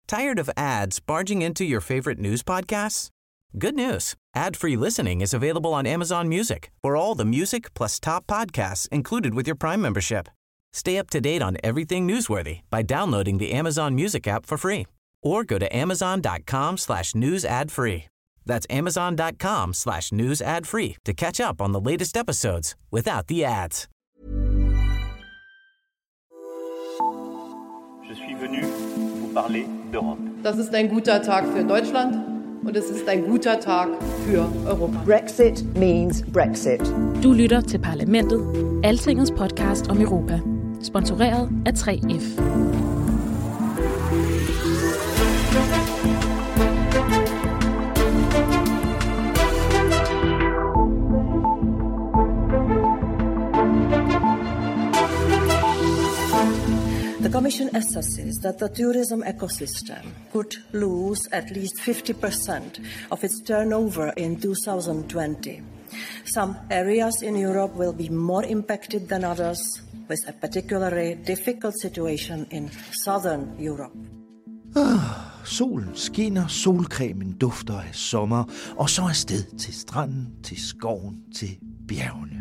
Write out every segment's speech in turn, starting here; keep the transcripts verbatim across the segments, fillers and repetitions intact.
Tired of ads barging into your favorite news podcasts? Good news. Ad-free listening is available on Amazon Music for all the music plus top podcasts included with your Prime membership. Stay up to date on everything newsworthy by downloading the Amazon Music app for free or go to amazon.com slash news ad free. That's amazon.com slash news ad free to catch up on the latest episodes without the ads. Je suis venu vous parler d'Europe. Das ist ein guter Tag für Deutschland und es ist ein guter Tag für Europa. Brexit means Brexit. Du lytter til Parlamentet, Altingets podcast om Europa. Sponsoreret af tre F. The Commission assesses that the tourism ecosystem could lose at least fifty percent of its turnover in two thousand twenty. Some areas in Europe will be more impacted than others, with a particularly difficult situation in southern Europe. Ah, solen skinner, solcremen dufter af sommer, og så afsted til stranden, til skoven, til bjergene.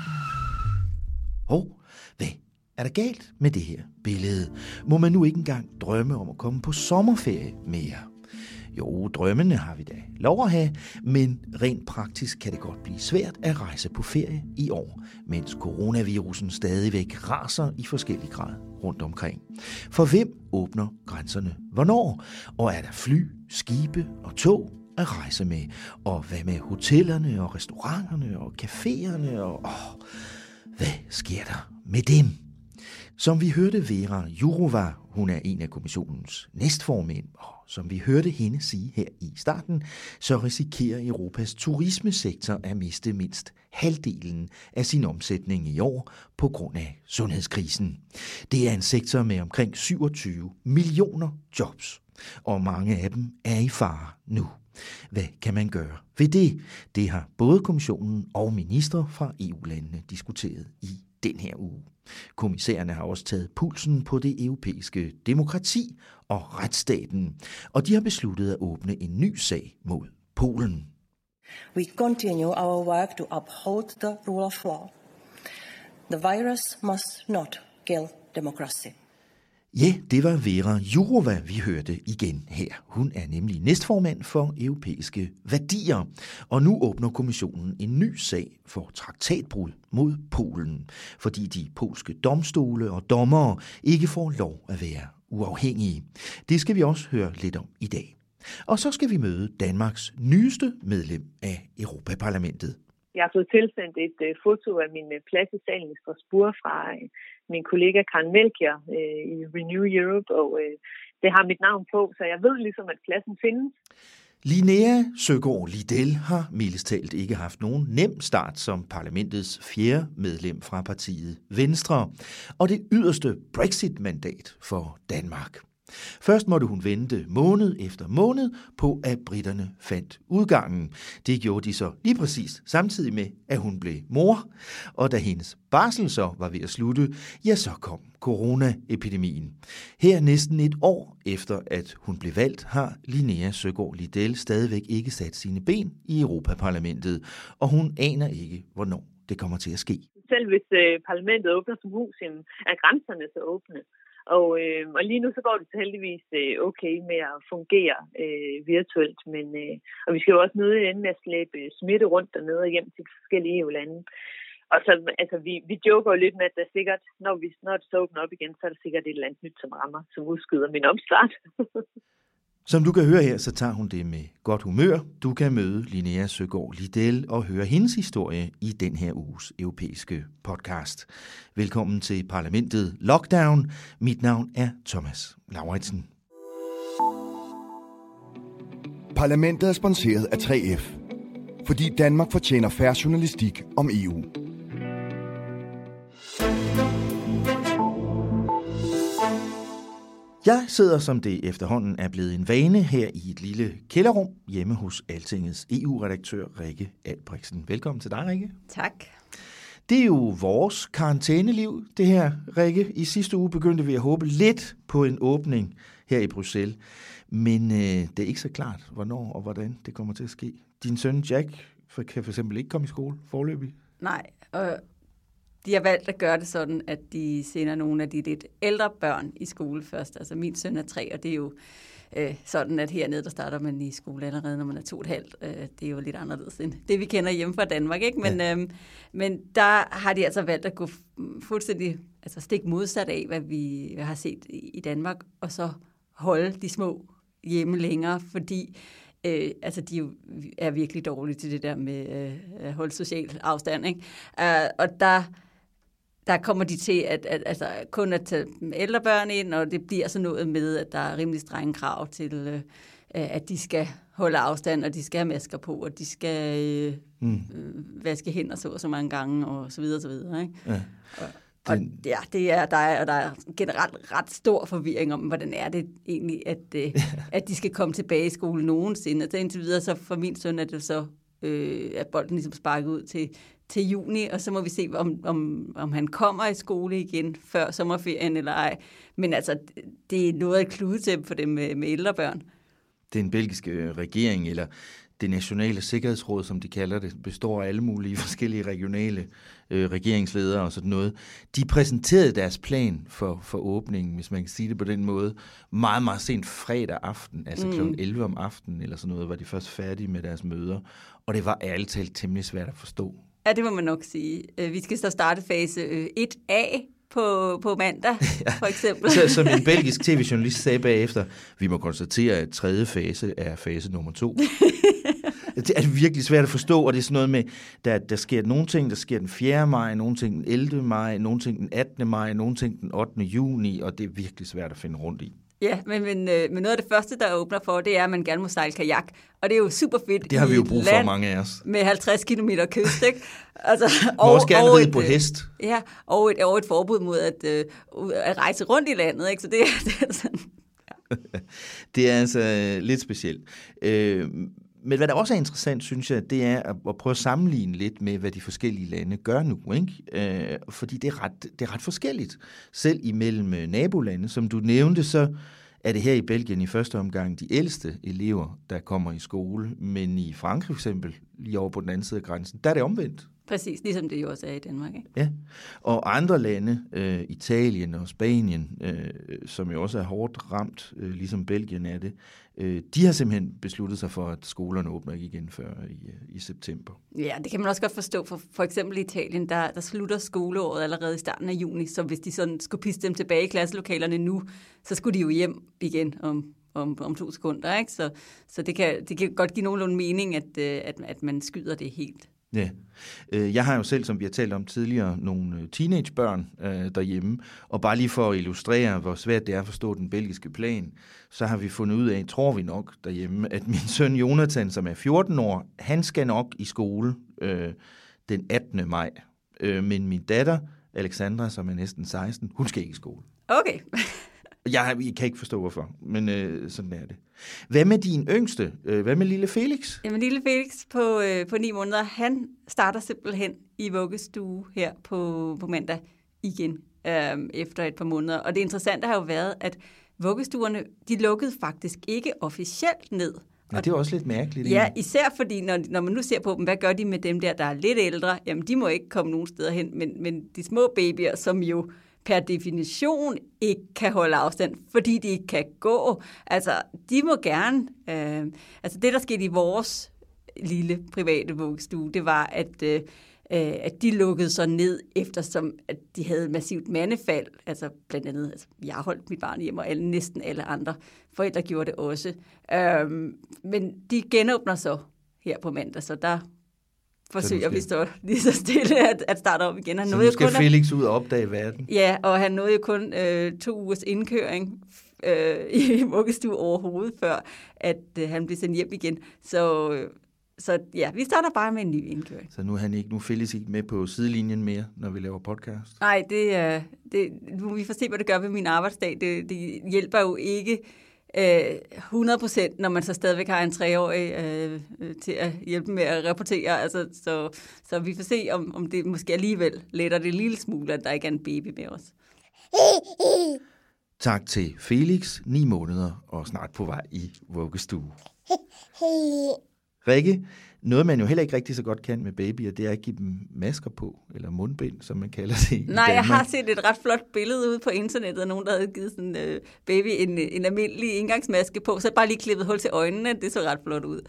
Hov, hvad er der galt med det her billede? Må man nu ikke engang drømme om at komme på sommerferie mere? Jo, drømmene har vi da lov at have, men rent praktisk kan det godt blive svært at rejse på ferie i år, mens coronavirusen stadigvæk raser i forskellig grad rundt omkring. For hvem åbner grænserne hvornår? Og er der fly, skibe og tog at rejse med? Og hvad med hotellerne og restauranterne og caféerne? Og åh, hvad sker der med dem? Som vi hørte Vera Jourova, hun er en af kommissionens næstformænd, og som vi hørte hende sige her i starten, så risikerer Europas turismesektor at miste mindst halvdelen af sin omsætning i år på grund af sundhedskrisen. Det er en sektor med omkring syvogtyve millioner jobs, og mange af dem er i fare nu. Hvad kan man gøre ved det? Det har både kommissionen og ministre fra E U-landene diskuteret i den her uge. Kommissærerne har også taget pulsen på det europæiske demokrati og retsstaten, og de har besluttet at åbne en ny sag mod Polen. We continue our work to uphold the rule of law. The virus must not kill democracy. Ja, det var Vera Jourova, vi hørte igen her. Hun er nemlig næstformand for europæiske værdier, og nu åbner kommissionen en ny sag for traktatbrud mod Polen, fordi de polske domstole og dommere ikke får lov at være uafhængige. Det skal vi også høre lidt om i dag. Og så skal vi møde Danmarks nyeste medlem af Europaparlamentet. Jeg har fået tilsendt et uh, foto af min uh, plads i salen i Strasbourg fra uh, min kollega Karen Melchior uh, i Renew Europe, og uh, det har mit navn på, så jeg ved ligesom, at pladsen findes. Linnea Søgaard Lidell har mildest talt ikke haft nogen nem start som parlamentets fjerde medlem fra partiet Venstre, og det yderste Brexit-mandat for Danmark. Først måtte hun vente måned efter måned på, at britterne fandt udgangen. Det gjorde de så lige præcis samtidig med, at hun blev mor. Og da hendes barsel så var ved at slutte, ja, så kom coronaepidemien. Her næsten et år efter, at hun blev valgt, har Linnea Søgaard Lidell stadigvæk ikke sat sine ben i Europaparlamentet, og hun aner ikke, hvornår det kommer til at ske. Selv hvis øh, parlamentet åbner som hus, er grænserne så åbne. Og, øh, og lige nu så går det så heldigvis øh, okay med at fungere øh, virtuelt, men øh, og vi skal jo også nødt ende med at slæbe smitte rundt dernede og hjem til de forskellige E U-lande. Og så, altså, vi, vi joker jo lidt med, at der sikkert, når, vi, når det så åbner op igen, så er der sikkert et eller andet nyt, som rammer, som udskyder min opstart. Som du kan høre her, så tager hun det med godt humør. Du kan møde Linnea Søgaard Lidell og høre hendes historie i den her uges europæiske podcast. Velkommen til Parlamentet Lockdown. Mit navn er Thomas Lauritsen. Parlamentet er sponsoreret af tre F, fordi Danmark fortjener fair journalistik om E U. Jeg sidder, som det efterhånden er blevet en vane, her i et lille kælderrum hjemme hos Altingets E U-redaktør Rikke Albrechtsen. Velkommen til dig, Rikke. Tak. Det er jo vores karantæneliv, det her, Rikke. I sidste uge begyndte vi at håbe lidt på en åbning her i Bruxelles. Men øh, det er ikke så klart, hvornår og hvordan det kommer til at ske. Din søn Jack kan for eksempel ikke komme i skole foreløbig. Nej, og de har valgt at gøre det sådan, at de sender nogle af de lidt ældre børn i skole først. Altså min søn er tre, og det er jo øh, sådan, at hernede, der starter man i skole allerede, når man er to og et halvt. Øh, det er jo lidt anderledes end det, vi kender hjemme fra Danmark, ikke? Men, ja. øh, men der har de altså valgt at gå fuldstændig altså stik modsat af, hvad vi har set i Danmark, og så holde de små hjemme længere, fordi Øh, altså, de er virkelig dårlige til det der med øh, at holde social afstand, ikke? Uh, og der, der kommer de til at, at altså, kun at tage ældre børn ind, og det bliver så noget med, at der er rimelig strenge krav til, øh, at de skal holde afstand, og de skal have masker på, og de skal øh, mm. øh, vaske hænder så og så mange gange, og så videre, og så videre, ikke? Ja. Og, Og ja, det er, der, er, og der er generelt ret stor forvirring om, hvordan er det egentlig, at, øh, at de skal komme tilbage i skole nogensinde. Og indtil videre, så for min søn er det så, øh, at bolden ligesom sparket ud til, til juni, og så må vi se, om, om, om han kommer i skole igen før sommerferien eller ej. Men altså, det er noget at klude til for dem med, med ældre børn. Den belgiske regering, eller det nationale sikkerhedsråd, som de kalder det, består af alle mulige forskellige regionale øh, regeringsledere og sådan noget. De præsenterede deres plan for, for åbningen, hvis man kan sige det på den måde, meget, meget sent fredag aften, altså mm. klokken elleve om aftenen eller sådan noget, var de først færdige med deres møder. Og det var ærligt talt temmelig svært at forstå. Ja, det må man nok sige. Vi skal så starte fase et A på, på mandag, ja. For eksempel. Så, som en belgisk tv-journalist sagde bagefter, vi må konstatere, at tredje fase er fase nummer to. Det er virkelig svært at forstå, og det er sådan noget med, der, der sker nogle ting, der sker den fjerde maj, nogle ting den ellevte maj, nogle ting den attende maj, nogle ting den ottende juni, og det er virkelig svært at finde rundt i. Ja, men, men, men noget af det første, der åbner for, det er, at man gerne må sejle kajak. Og det er jo super fedt. Det har vi jo brug for, mange af os. Med halvtreds kilometer kyst, ikke? Altså, og, må også gerne ride på hest. Ja, og et, og et forbud mod at, øh, at rejse rundt i landet, ikke? Så det, det er sådan... Ja. Det er altså lidt specielt. Øh, Men hvad der også er interessant, synes jeg, det er at prøve at sammenligne lidt med, hvad de forskellige lande gør nu, ikke? Øh, fordi det er, ret, det er ret forskelligt. Selv imellem nabolande, som du nævnte, så er det her i Belgien i første omgang de ældste elever, der kommer i skole. Men i Frankrig for eksempel, lige over på den anden side af grænsen, der er det omvendt. Præcis, ligesom det jo også er i Danmark, ikke? Ja, og andre lande, øh, Italien og Spanien, øh, som jo også er hårdt ramt, øh, ligesom Belgien er det, øh, de har simpelthen besluttet sig for, at skolerne åbner ikke igen før i, i september. Ja, det kan man også godt forstå. For, for eksempel i Italien, der, der slutter skoleåret allerede i starten af juni, så hvis de sådan skulle pisse dem tilbage i klasselokalerne nu, så skulle de jo hjem igen om Om, om to sekunder, ikke? Så, så det, kan, det kan godt give nogenlunde mening, at, at, at man skyder det helt. Ja. Jeg har jo selv, som vi har talt om tidligere, nogle teenagebørn øh, derhjemme, og bare lige for at illustrere, hvor svært det er at forstå den belgiske plan, så har vi fundet ud af, tror vi nok derhjemme, at min søn Jonathan, som er fjorten år, han skal nok i skole øh, den attende maj. Øh, men min datter, Alexandra, som er næsten seksten, hun skal ikke i skole. Okay. Jeg, jeg kan ikke forstå, hvorfor, men øh, sådan er det. Hvad med din yngste? Hvad med lille Felix? Jamen, lille Felix på, øh, på ni måneder, han starter simpelthen i vuggestue her på, på mandag igen, øh, efter et par måneder. Og det interessante har jo været, at vuggestuerne, de lukkede faktisk ikke officielt ned. Ja, det er også lidt mærkeligt. Ja, især fordi, når, når man nu ser på dem, hvad gør de med dem der, der er lidt ældre? Jamen, de må ikke komme nogen steder hen, men, men de små babyer, som jo per definition ikke kan holde afstand, fordi de ikke kan gå. Altså, de må gerne... Øh, altså, det, der skete i vores lille private vuggestue, det var, at, øh, at de lukkede sig ned, eftersom at de havde massivt mandefald. Altså, blandt andet, altså, jeg holdt mit barn hjemme, og alle, næsten alle andre forældre gjorde det også. Øh, men de genåbner så her på mandag, så der... forsøger vi så lige så stille at, at starte op igen. Han så nu skal kun Felix ud og opdage verden. Ja, og han nåede jo kun øh, to ugers indkøring øh, i vuggestue overhovedet, før at øh, han blev sendt hjem igen. Så, øh, så ja, vi starter bare med en ny indkøring. Så nu er han ikke, nu er Felix ikke med på sidelinjen mere, når vi laver podcast? Nej, det er... Øh, det, vi får se, hvad det gør ved min arbejdsdag. Det, det hjælper jo ikke hundrede procent, når man så stadigvæk har en treårig øh, til at hjælpe med at rapportere. Altså, så, så vi får se, om, om det måske alligevel letter det lille smule, at der ikke er en baby med os. Tak til Felix, ni måneder og snart på vej i vuggestue. Rikke, noget man jo heller ikke rigtig så godt kan med babyer, det er at give dem masker på, eller mundbind, som man kalder det i Nej, Danmark. Jeg har set et ret flot billede ude på internettet af nogen, der havde givet sådan en uh, baby en, en almindelig indgangsmaske på, så bare lige klippet hul til øjnene, det så ret flot ud.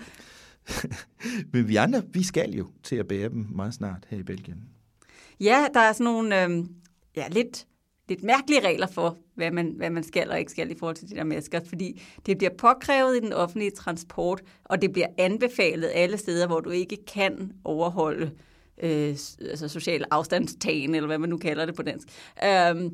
Men vi andre, vi skal jo til at bære dem meget snart her i Belgien. Ja, der er sådan nogle øh, ja, lidt, lidt mærkelige regler for, hvad man, hvad man skal og ikke skal i forhold til de der masker, fordi det bliver påkrævet i den offentlige transport, og det bliver anbefalet alle steder, hvor du ikke kan overholde øh, altså social afstandstagen, eller hvad man nu kalder det på dansk. Um,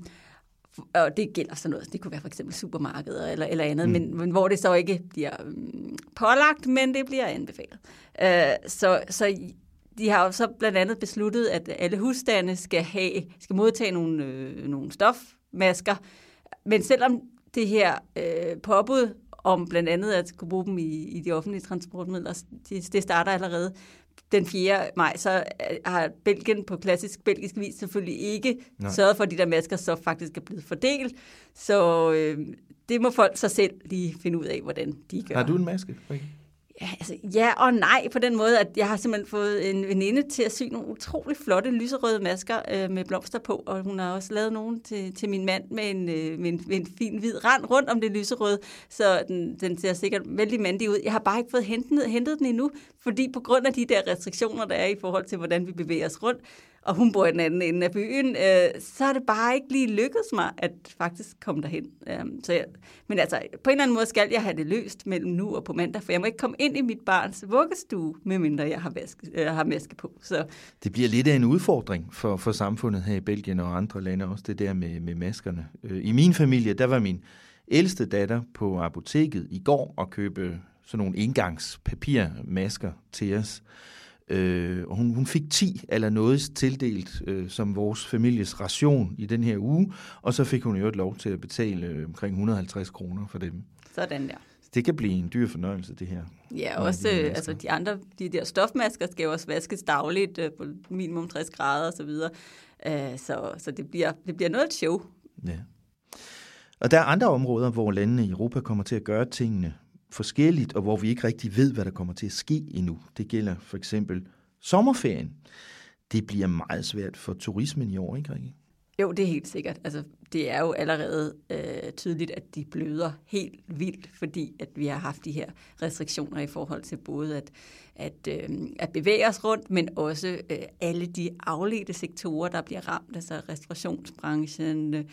og det gælder sådan noget. Det kunne være for eksempel supermarkeder eller, eller andet, mm. men, men hvor det så ikke bliver um, pålagt, men det bliver anbefalet. Uh, så, så de har jo så blandt andet besluttet, at alle husstande skal, have, skal modtage nogle, øh, nogle stofmasker, men selvom det her øh, påbud om blandt andet at kunne bruge dem i, i de offentlige transportmidler, det, det starter allerede den fjerde maj, så har Belgien på klassisk belgisk vis selvfølgelig ikke Nej. sørget for, at de der masker så faktisk er blevet fordelt. Så øh, det må folk så selv lige finde ud af, hvordan de gør. Har du en maske? Okay. Ja, altså, ja og nej på den måde, at jeg har simpelthen fået en veninde til at sy nogle utrolig flotte lyserøde masker øh, med blomster på, og hun har også lavet nogle til, til min mand med en, øh, med, en, med en fin hvid rand rundt om det lyserøde, så den, den ser sikkert vældig mandig ud. Jeg har bare ikke fået hentet, hentet den endnu, fordi på grund af de der restriktioner, der er i forhold til, hvordan vi bevæger os rundt, og hun bor i den anden ende af byen, øh, så er det bare ikke lige lykkedes mig at faktisk komme derhen. Um, så jeg, men altså, på en eller anden måde skal jeg have det løst mellem nu og på mandag, for jeg må ikke komme ind i mit barns vuggestue, medmindre jeg har, vaske, øh, har maske på. Så. Det bliver lidt af en udfordring for, for samfundet her i Belgien og andre lande, også det der med, med maskerne. I min familie, der var min ældste datter på apoteket i går og købe sådan nogle engangspapirmasker til os. Øh, og hun, hun fik ti eller noget tildelt øh, som vores families ration i den her uge, og så fik hun jo et lov til at betale øh, omkring et hundrede og halvtreds kroner for dem. Sådan der. Det kan blive en dyr fornøjelse, det her. Ja, også de, altså de andre, de der stofmasker skal jo også vaskes dagligt øh, på minimum tres grader og så videre. Øh, så så det, bliver, det bliver noget show. Ja. Og der er andre områder, hvor landene i Europa kommer til at gøre tingene forskelligt, og hvor vi ikke rigtig ved, hvad der kommer til at ske endnu. Det gælder for eksempel sommerferien. Det bliver meget svært for turismen i år, ikke Rikke? Jo, det er helt sikkert. Altså, det er jo allerede øh, tydeligt, at de bløder helt vildt, fordi at vi har haft de her restriktioner i forhold til både at, at, øh, at bevæge os rundt, men også øh, alle de afledte sektorer, der bliver ramt, altså restaurationsbranchen, øh,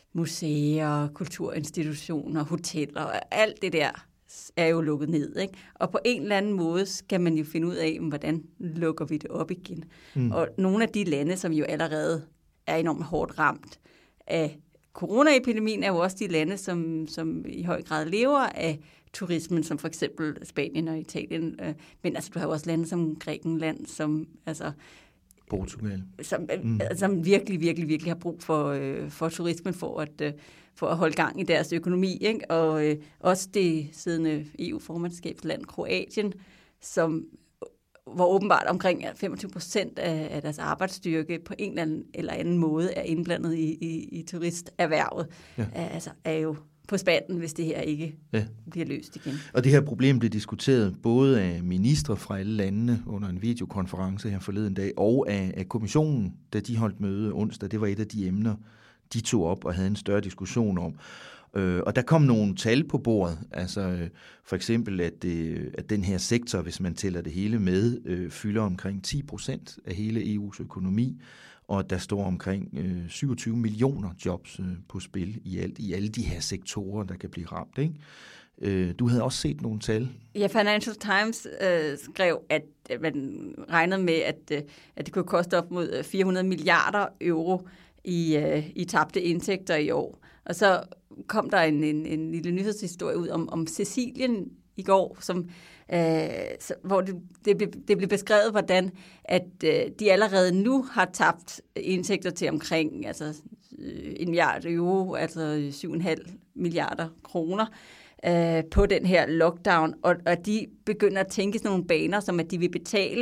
museer, kulturinstitutioner, hoteller, alt det der er jo lukket ned, ikke? Og på en eller anden måde skal man jo finde ud af, hvordan lukker vi det op igen. Mm. Og nogle af de lande, som jo allerede er enormt hårdt ramt af coronaepidemien, er jo også de lande, som, som i høj grad lever af turismen, som for eksempel Spanien og Italien. Men altså, du har jo også lande som Grækenland, som altså Portugal, som, mm. som virkelig, virkelig, virkelig har brug for, øh, for turismen for at øh, for at holde gang i deres økonomi, ikke? Og øh, også det siddende E U-formandskabsland Kroatien, som hvor åbenbart omkring femogtyve procent af, af deres arbejdsstyrke på en eller anden, eller anden måde er indblandet i, i, i turisterhvervet, ja. altså er jo på spanden, hvis det her ikke ja. bliver løst igen. Og det her problem blev diskuteret både af ministre fra alle landene under en videokonference her forleden dag, og af, af kommissionen, da de holdt møde onsdag. Det var et af de emner, de tog op og havde en større diskussion om. Øh, og der kom nogle tal på bordet, altså øh, for eksempel, at, øh, at den her sektor, hvis man tæller det hele med, øh, fylder omkring ti procent af hele E U's økonomi, og der står omkring øh, syvogtyve millioner jobs øh, på spil i alt, i alle de her sektorer, der kan blive ramt, ikke? Øh, du havde også set nogle tal. Ja, Financial Times øh, skrev, at man regnede med, at, øh, at det kunne koste op mod fire hundrede milliarder euro i, øh, i tabte indtægter i år. Og så kom der en, en, en lille nyhedshistorie ud om, om Sicilien i går, som, øh, så, hvor det, det, blev, det blev beskrevet, hvordan at, øh, de allerede nu har tabt indtægter til omkring altså, øh, en milliard euro, altså syv komma fem milliarder kroner øh, på den her lockdown. Og, og de begynder at tænke sådan nogle baner, som at de vil betale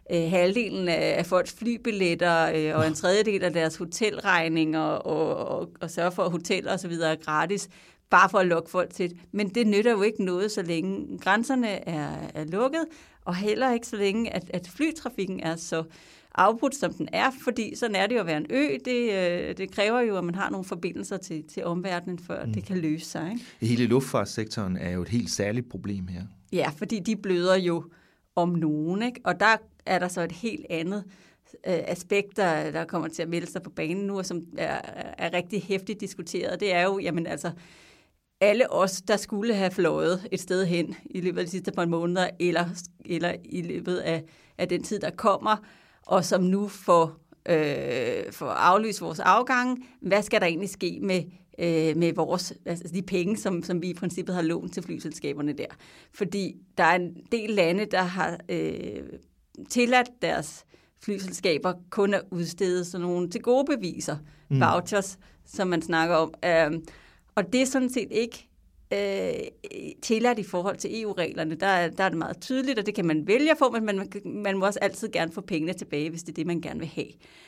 øh, halvdelen af, af folks flybilletter øh, og en tredjedel af deres hotelregninger og, og, og sørge for, at hoteller og så videre er gratis, bare for at lokke folk til. Men det nytter jo ikke noget, så længe grænserne er, er lukket, og heller ikke så længe, at, at flytrafikken er så afbrudt, som den er, fordi sådan er det jo at være en ø. Det, øh, det kræver jo, at man har nogle forbindelser til, til omverdenen, før mm. det kan løse sig. Ikke? Hele luftfartssektoren er jo et helt særligt problem her. Ja, fordi de bløder jo om nogen, ikke? Og der er der så et helt andet øh, aspekt, der, der kommer til at melde sig på banen nu, og som er, er rigtig hæftigt diskuteret. Det er jo, jamen altså, alle os, der skulle have fløjet et sted hen i løbet af de sidste par måneder, eller, eller i løbet af, af den tid, der kommer, og som nu får, øh, får aflyst vores afgang. Hvad skal der egentlig ske med, øh, med vores, altså de penge, som, som vi i princippet har lånt til flyselskaberne der? Fordi der er en del lande, der har øh, tilladt deres flyselskaber kun at udstede sådan nogle til gode beviser, mm. vouchers, som man snakker om. Øh, og det er sådan set ikke øh, tilladt i forhold til E U-reglerne. Der, der er det meget tydeligt, og det kan man vælge at få, men man, man må også altid gerne få pengene tilbage, hvis det er det, man gerne vil have.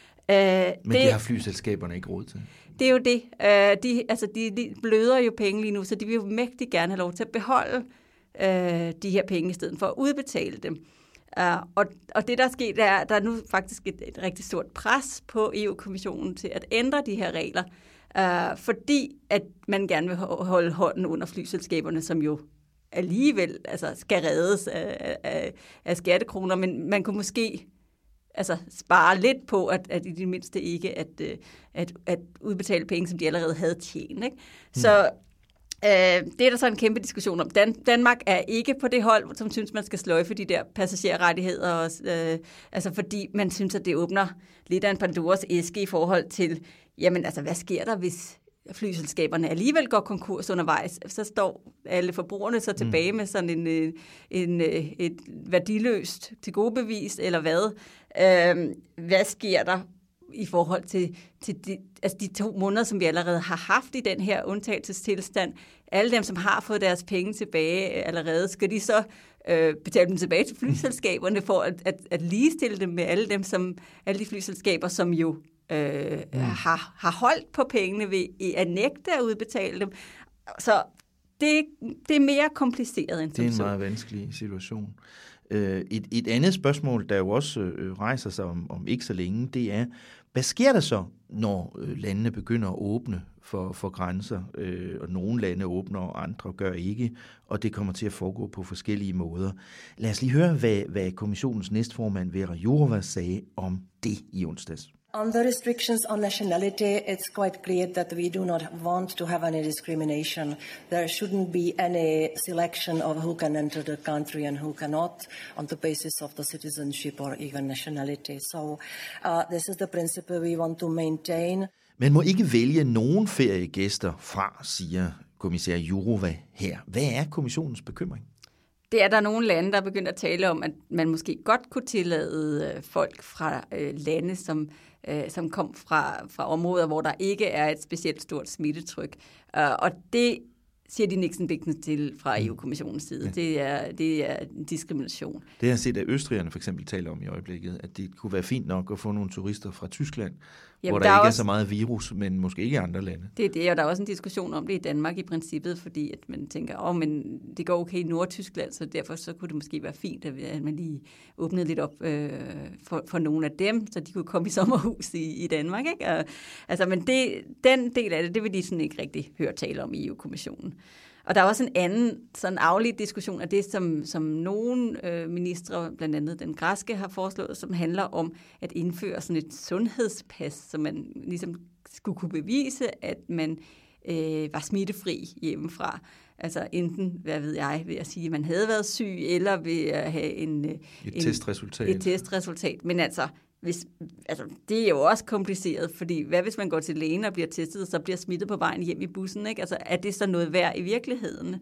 Øh, men det, det har flyselskaberne ikke råd til. Det er jo det. Øh, de, altså, de, de bløder jo penge lige nu, så de vil jo mægtig gerne have lov til at beholde øh, de her penge, i stedet for at udbetale dem. Uh, og, og det, der er sket, er, der er nu faktisk et, et rigtig stort pres på E U-kommissionen til at ændre de her regler, Uh, fordi at man gerne vil holde hånden under flyselskaberne, som jo alligevel altså, skal reddes af, af, af skattekroner, men man kunne måske altså, spare lidt på, at, at i det mindste ikke at, at, at udbetale penge, som de allerede havde tjent. Ikke? Hmm. Så uh, det er der så en kæmpe diskussion om. Dan- Danmark er ikke på det hold, som synes, man skal sløjfe de der passagerrettigheder, og, uh, altså fordi man synes, at det åbner lidt af en Pandoras æske i forhold til jamen altså, hvad sker der, hvis flyselskaberne alligevel går konkurs undervejs? Så står alle forbrugerne så tilbage mm. med sådan en, en, en, et værdiløst til gode bevis, eller hvad? Øhm, hvad sker der i forhold til, til de, altså de to måneder, som vi allerede har haft i den her undtagelsestilstand? Alle dem, som har fået deres penge tilbage allerede, skal de så øh, betale dem tilbage til flyselskaberne for at, at, at ligestille dem med alle dem, som alle de flyselskaber, som jo Øh, mm. har, har holdt på pengene ved at nægte at udbetale dem. Så det, det er mere kompliceret end det er en meget vanskelig situation. Øh, et, et andet spørgsmål, der jo også øh, rejser sig om, om ikke så længe, det er, hvad sker der så, når øh, landene begynder at åbne for, for grænser, øh, og nogle lande åbner, og andre gør ikke, og det kommer til at foregå på forskellige måder. Lad os lige høre, hvad, hvad kommissionens næstformand Vera Jourová sagde om det i onsdags. On the restrictions on nationality, it's quite clear that we do not want to have any discrimination. There shouldn't be any selection of who can enter the country and who cannot on the basis of the citizenship or even nationality. So uh, this is the principle we want to maintain. Man må ikke vælge nogen feriegæster fra, siger kommissær Jourová her. Hvad er kommissionens bekymring? Det er der nogle lande, der er begyndt at tale om, at man måske godt kunne tillade folk fra øh, lande, som, øh, som kom fra, fra områder, hvor der ikke er et specielt stort smittetryk. Uh, og det siger de Nixon Bigten til fra E U-kommissionens side. Ja. Det, er, det er diskrimination. Det har jeg set, at østrigerne for eksempel taler om i øjeblikket, at det kunne være fint nok at få nogle turister fra Tyskland, jamen, hvor der, der ikke er også er så meget virus, men måske ikke i andre lande. Det er det, og der er også en diskussion om det i Danmark i princippet, fordi at man tænker, åh, oh, men det går okay i Nordtyskland, så derfor så kunne det måske være fint, at man lige åbnede lidt op øh, for, for nogle af dem, så de kunne komme i sommerhus i, i Danmark. Ikke? Og, altså, men det, den del af det, det vil de sådan ikke rigtig høre tale om i E U-kommissionen. Og der er også en anden sådan afledt diskussion af det, som, som nogle øh, ministre, blandt andet den græske, har foreslået, som handler om at indføre sådan et sundhedspas, så man ligesom skulle kunne bevise, at man øh, var smittefri hjemmefra. Altså enten, hvad ved jeg, ved at sige, at man havde været syg, eller ved at have en, et, en, testresultat. et testresultat. Men altså, hvis, altså, det er jo også kompliceret, fordi hvad hvis man går til lægen og bliver testet, og så bliver smittet på vejen hjem i bussen? Ikke? Altså, er det så noget værd i virkeligheden?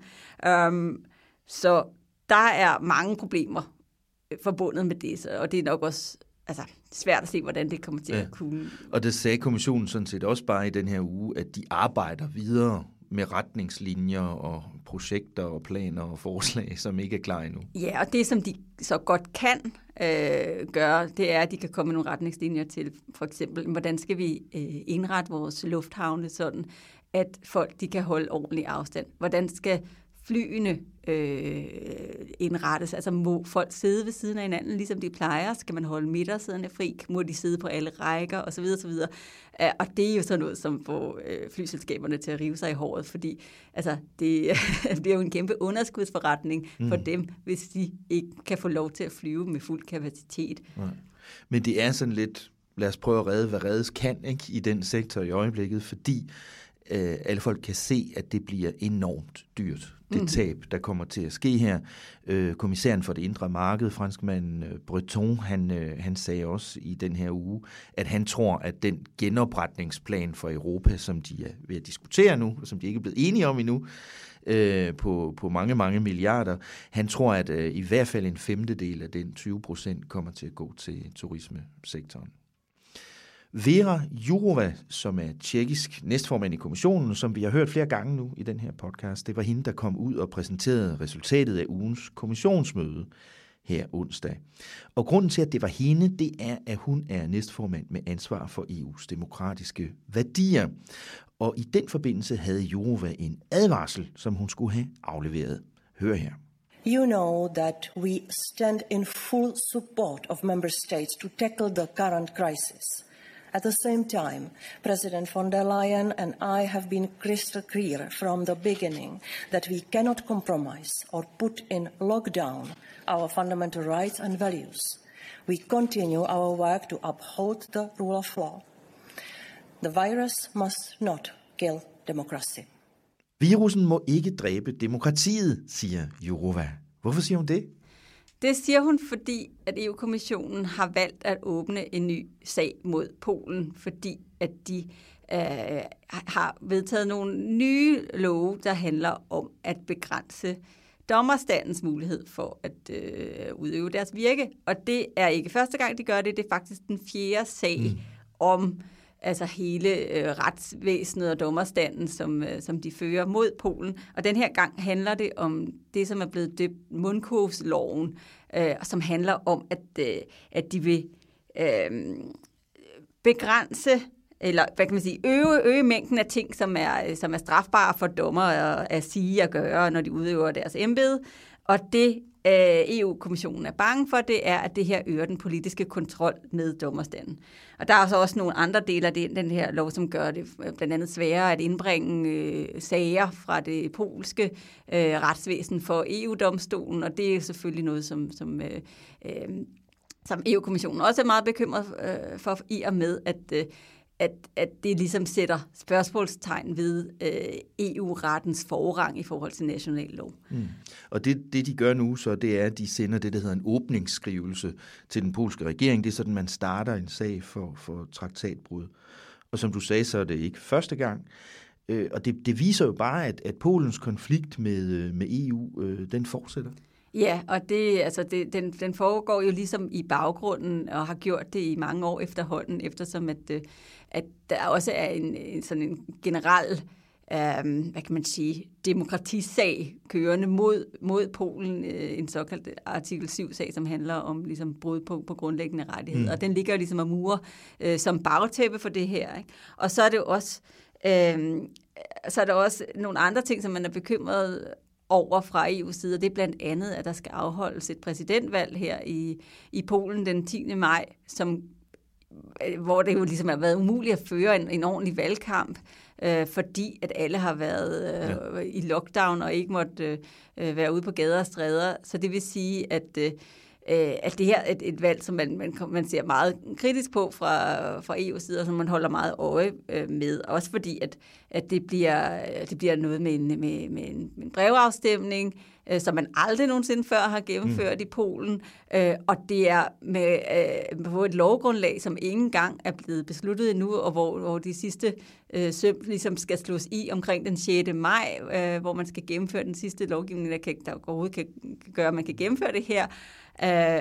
Um, så der er mange problemer forbundet med det, og det er nok også altså, svært at se, hvordan det kommer til ja. at kunne. Og det sagde kommissionen sådan set også bare i den her uge, at de arbejder videre med retningslinjer og projekter og planer og forslag, som ikke er klar endnu. Ja, og det, som de så godt kan øh, gøre, det er, at de kan komme med nogle retningslinjer til, for eksempel, hvordan skal vi øh, indrette vores lufthavne, sådan at folk de kan holde ordentlig afstand. Hvordan skal flyene øh, indrettes? Altså må folk sidde ved siden af hinanden, ligesom de plejer? Skal man holde midtersæderne fri? Må de sidde på alle rækker? Og så videre, så videre. Og det er jo sådan noget, som får øh, flyselskaberne til at rive sig i håret, fordi altså, det, det er jo en kæmpe underskudsforretning mm. for dem, hvis de ikke kan få lov til at flyve med fuld kapacitet. Nej. Men det er sådan lidt, lad os prøve at redde, hvad reddes kan, ikke, i den sektor i øjeblikket, fordi øh, alle folk kan se, at det bliver enormt dyrt. Det tab, der kommer til at ske her. Øh, kommissæren for det indre marked, franskmanden øh, Breton, han, øh, han sagde også i den her uge, at han tror, at den genopretningsplan for Europa, som de er ved at diskutere nu, og som de ikke er blevet enige om endnu, øh, på, på mange, mange milliarder, han tror, at øh, i hvert fald en femtedel af den tyve procent kommer til at gå til turismesektoren. Vera Jourova, som er tjekkisk næstformand i kommissionen, som vi har hørt flere gange nu i den her podcast, det var hende, der kom ud og præsenterede resultatet af ugens kommissionsmøde her onsdag. Og grunden til, at det var hende, det er, at hun er næstformand med ansvar for E U's demokratiske værdier. Og i den forbindelse havde Jourova en advarsel, som hun skulle have afleveret. Hør her. You know that we stand in full support of member states to tackle the current crisis. At the same time, President von der Leyen and I have been crystal clear from the beginning that we cannot compromise or put in lockdown our fundamental rights and values. We continue our work to uphold the rule of law. The virus must not kill democracy. Virussen må ikke dræbe demokratiet, siger Jourova. Hvorfor siger hun det? Det siger hun, fordi at E U-kommissionen har valgt at åbne en ny sag mod Polen, fordi at de øh, har vedtaget nogle nye love, der handler om at begrænse dommerstandens mulighed for at øh, udøve deres virke. Og det er ikke første gang, de gør det. Det er faktisk den fjerde sag mm. om altså hele øh, retsvæsenet og dommerstanden, som, øh, som de fører mod Polen. Og den her gang handler det om det, som er blevet døbt mundkurvsloven, øh, som handler om, at, øh, at de vil øh, begrænse, eller hvad kan man sige, øge, øge mængden af ting, som er, som er strafbare for dommer at, at sige og gøre, når de udøver deres embede. Og det E U-kommissionen er bange for, det er, at det her øger den politiske kontrol med dommerstanden. Og der er så også nogle andre dele af det, den her lov, som gør det blandt andet sværere at indbringe øh, sager fra det polske øh, retsvæsen for E U-domstolen, og det er selvfølgelig noget, som, som, øh, øh, som E U-kommissionen også er meget bekymret øh, for, i og med, at øh, At, at det ligesom sætter spørgsmålstegn ved øh, E U-rettens forrang i forhold til national lov. Mm. Og det, det, de gør nu, så det er, at de sender det, der hedder en åbningsskrivelse til den polske regering. Det er sådan, man starter en sag for, for traktatbrud. Og som du sagde, så er det ikke første gang. Øh, og det, det viser jo bare, at, at Polens konflikt med, med E U, øh, den fortsætter. Ja, og det, altså det, den, den foregår jo ligesom i baggrunden, og har gjort det i mange år efterhånden, eftersom at, at der også er en, en sådan en generel, øh, hvad kan man sige, demokratisag kørende mod, mod Polen, øh, en såkaldt artikel syv-sag, som handler om ligesom brud på, på grundlæggende rettigheder. Mm. Og den ligger jo ligesom og murer øh, som bagtæppe for det her, ikke? Og så er det jo også, øh, så er der også nogle andre ting, som man er bekymret over fra E U's side, og det er blandt andet, at der skal afholdes et præsidentvalg her i, i Polen den tiende maj, som, hvor det jo ligesom har været umuligt at føre en, en ordentlig valgkamp, øh, fordi at alle har været øh, ja. i lockdown og ikke måtte øh, være ude på gader og stræder. Så det vil sige, at øh, at det her er et, et valg, som man, man, man ser meget kritisk på fra, fra E U's side, og som man holder meget øje øh, med. Også fordi, at, at det, bliver, det bliver noget med en, med, med en, med en brevafstemning, øh, som man aldrig nogensinde før har gennemført mm. i Polen. Øh, og det er med, øh, på et lovgrundlag, som ikke engang er blevet besluttet endnu, og hvor, hvor de sidste øh, søm ligesom skal slås i omkring den sjette maj, øh, hvor man skal gennemføre den sidste lovgivning, der, kan, der overhovedet kan gøre, at man kan gennemføre det her. Uh,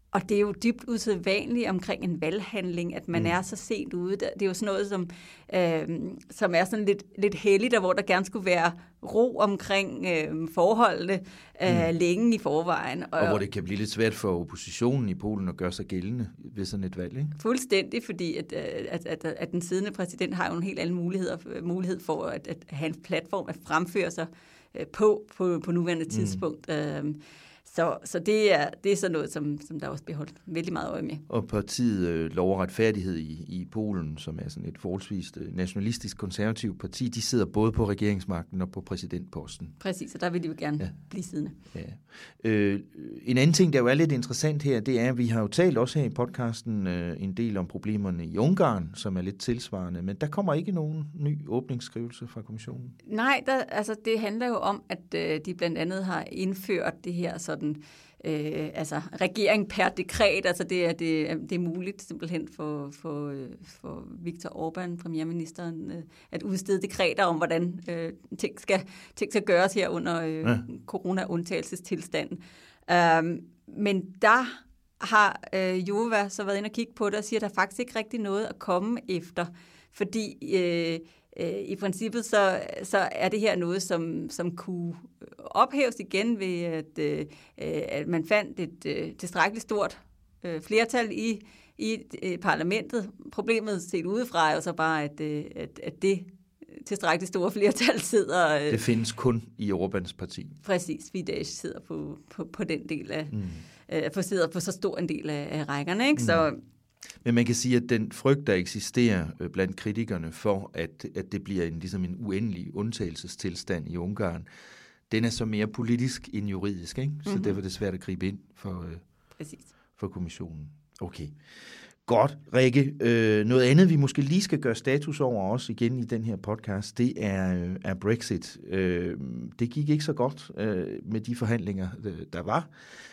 Og det er jo dybt usædvanligt omkring en valghandling, at man mm. er så sent ude. Det er jo sådan noget, som, øh, som er sådan lidt, lidt heldigt, og hvor der gerne skulle være ro omkring øh, forholdene øh, mm. længe i forvejen. Og, og hvor det kan blive lidt svært for oppositionen i Polen at gøre sig gældende ved sådan et valg, ikke? Fuldstændig, fordi at, at, at, at den siddende præsident har jo en helt anden mulighed, mulighed for at, at have en platform at fremføre sig på på, på nuværende mm. tidspunkt. Øh, Så, så det, er, det er sådan noget, som, som der også bliver holdt vældig meget øje med. Og partiet øh, Lov og Retfærdighed i, i Polen, som er sådan et forholdsvis nationalistisk konservativt parti, de sidder både på regeringsmagten og på præsidentposten. Præcis, og der vil de jo gerne ja. blive siddende. Ja. Øh, en anden ting, der jo er lidt interessant her, det er, at vi har jo talt også her i podcasten øh, en del om problemerne i Ungarn, som er lidt tilsvarende, men der kommer ikke nogen ny åbningsskrivelse fra kommissionen. Nej, der, altså det handler jo om, at øh, de blandt andet har indført det her sådan Øh, altså regering per dekret, altså det er, det, det er muligt simpelthen for, for, for Viktor Orbán, premierministeren, øh, at udstede dekreter om, hvordan øh, ting, skal, ting skal gøres her under øh, ja. corona-undtagelsestilstanden. Øh, men der har øh, Jova så været inde og kigge på det og siger, at der faktisk ikke rigtig noget at komme efter, fordi øh, i princippet så, så er det her noget, som, som kunne ophæves igen ved, at, øh, at man fandt et øh, tilstrækkeligt stort øh, flertal i, i øh, parlamentet. Problemet set udefra er jo så bare, at, øh, at, at det tilstrækkeligt store flertal sidder... Øh, det findes kun i Orbáns parti. Præcis, Fidesz sidder på, på, på den del af... Mm. Øh, sidder på så stor en del af, af rækkerne, ikke? Mm. Så... Men man kan sige, at den frygt, der eksisterer blandt kritikerne for, at, at det bliver en, ligesom en uendelig undtagelsestilstand i Ungarn, den er så mere politisk end juridisk, ikke? Så mm-hmm. derfor er det svært at gribe ind for, øh, for kommissionen. Okay. Godt, Rikke. Øh, noget andet, vi måske lige skal gøre status over også igen i den her podcast, det er, øh, er Brexit. Øh, det gik ikke så godt øh, med de forhandlinger, der var.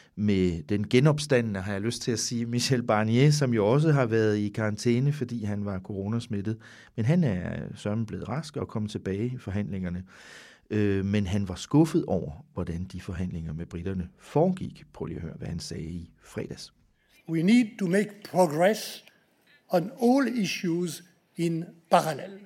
Med den genopstandende, har jeg lyst til at sige, Michel Barnier, som jo også har været i karantæne, fordi han var coronasmittet. Men han er sørme blevet rask og kommet tilbage i forhandlingerne. Øh, men han var skuffet over, hvordan de forhandlinger med britterne foregik. Prøv lige at høre, hvad han sagde i fredags. We need to make progress on all issues in parallel.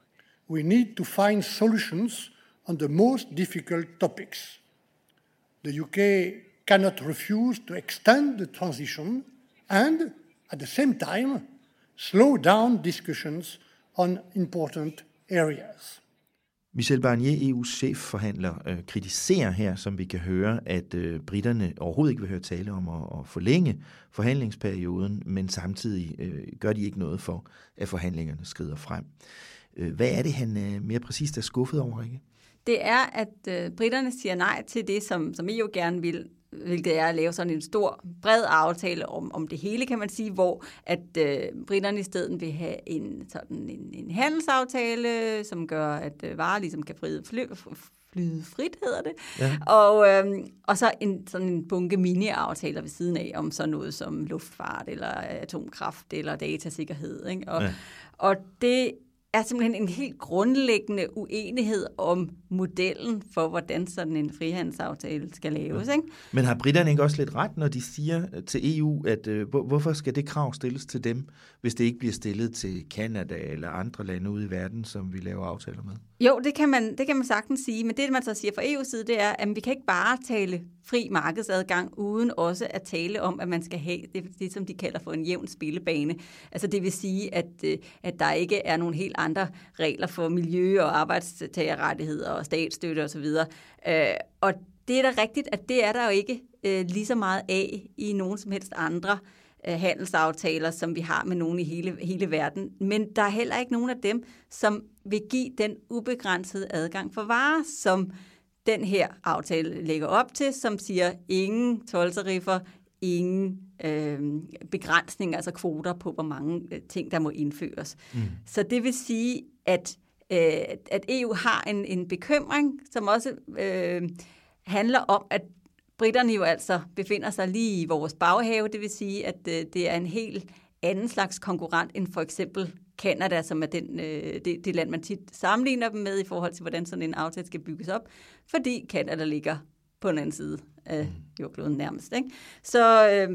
We need to find solutions on the most difficult topics. The U K cannot refuse to extend the transition and, at the same time, slow down discussions on important areas. Michel Barnier, E U's chefforhandler, øh, kritiserer her, som vi kan høre, at øh, britterne overhovedet ikke vil høre tale om at, at forlænge forhandlingsperioden, men samtidig øh, gør de ikke noget for, at forhandlingerne skrider frem. Øh, hvad er det, han øh, mere præcist er skuffet over, ikke? Det er, at øh, britterne siger nej til det, som, som E U gerne vil, hvilket er at lave sådan en stor, bred aftale om, om det hele, kan man sige, hvor at øh, britterne i stedet vil have en, sådan en, en handelsaftale, som gør, at øh, varer ligesom kan flyde, fly, flyde frit, hedder det. Ja. Og, øh, og så en, sådan en bunke mini-aftaler ved siden af, om sådan noget som luftfart, eller atomkraft, eller datasikkerhed. Ikke? Og, ja. og det er simpelthen en helt grundlæggende uenighed om modellen for, hvordan sådan en frihandelsaftale skal laves. Ja. Ikke? Men har britterne ikke også lidt ret, når de siger til E U, at øh, hvorfor skal det krav stilles til dem, hvis det ikke bliver stillet til Canada eller andre lande ude i verden, som vi laver aftaler med? Jo, det kan man, det kan man sagtens sige, men det, man så siger fra E U's side, det er, at vi kan ikke bare tale fri markedsadgang, uden også at tale om, at man skal have det, det som de kalder for en jævn spillebane. Altså det vil sige, at, at der ikke er nogle helt andre regler for miljø- og arbejdstagerrettigheder og statsstøtte osv. Øh, og det er da rigtigt, at det er der jo ikke øh, lige så meget af i nogen som helst andre øh, handelsaftaler, som vi har med nogen i hele, hele verden. Men der er heller ikke nogen af dem, som vil give den ubegrænsede adgang for varer, som den her aftale lægger op til, som siger ingen toldtariffer, ingen øh, begrænsninger, altså kvoter på, hvor mange øh, ting, der må indføres. Mm. Så det vil sige, at, øh, at E U har en, en bekymring, som også øh, handler om, at britterne jo altså befinder sig lige i vores baghave. Det vil sige, at øh, det er en helt anden slags konkurrent end for eksempel Canada, som er den, øh, det, det land, man tit sammenligner dem med i forhold til, hvordan sådan en aftale skal bygges op, fordi Canada ligger på den anden side af jordkloden nærmest. Ikke? Så, øh,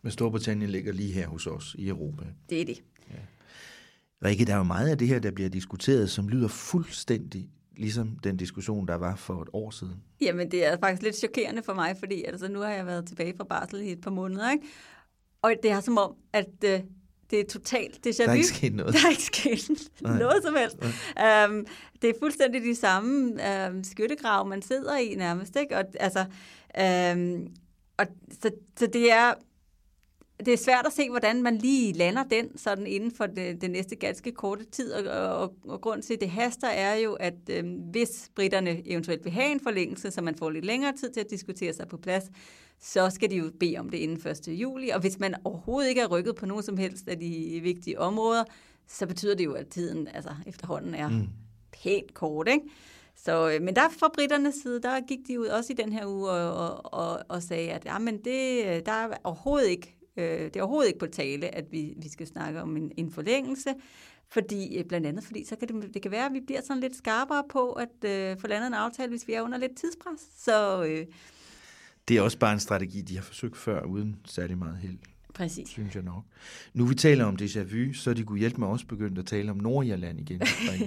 Men Storbritannien ligger lige her hos os i Europa. Det er det. Ja. Rikke, der er jo meget af det her, der bliver diskuteret, som lyder fuldstændig ligesom den diskussion, der var for et år siden. Jamen, det er faktisk lidt chokerende for mig, fordi altså, nu har jeg været tilbage fra barsel i et par måneder, ikke? Og det er som om, at øh, det er totalt déjà vu. Der er ikke sket noget. Der er ikke sket noget som helst. Um, det er fuldstændig de samme um, skyttegrav, man sidder i nærmest, ikke? Og, altså, um, og, så, så det er... Det er svært at se, hvordan man lige lander den sådan inden for det, det næste ganske korte tid, og, og, og grund til, at det haster, er jo, at øh, hvis britterne eventuelt vil have en forlængelse, så man får lidt længere tid til at diskutere sig på plads, så skal de jo bede om det inden første juli, og hvis man overhovedet ikke er rykket på nogen som helst af de vigtige områder, så betyder det jo, at tiden altså, efterhånden er mm. pænt kort, ikke? Så, men der fra britternes side, der gik de ud også i den her uge og, og, og, og sagde, at jamen det, der er overhovedet ikke Det er overhovedet ikke på tale, at vi, vi skal snakke om en, en forlængelse, fordi, blandt andet fordi så kan det, det kan være, at vi bliver sådan lidt skarpere på at øh, få landet en aftale, hvis vi er under lidt tidspres. Så, øh, det er også bare en strategi, de har forsøgt før, uden særlig meget held. Præcis. Synes jeg nok. Nu vi taler om déjà vu, så de kunne hjælpe mig også begyndt at tale om Nordirland igen.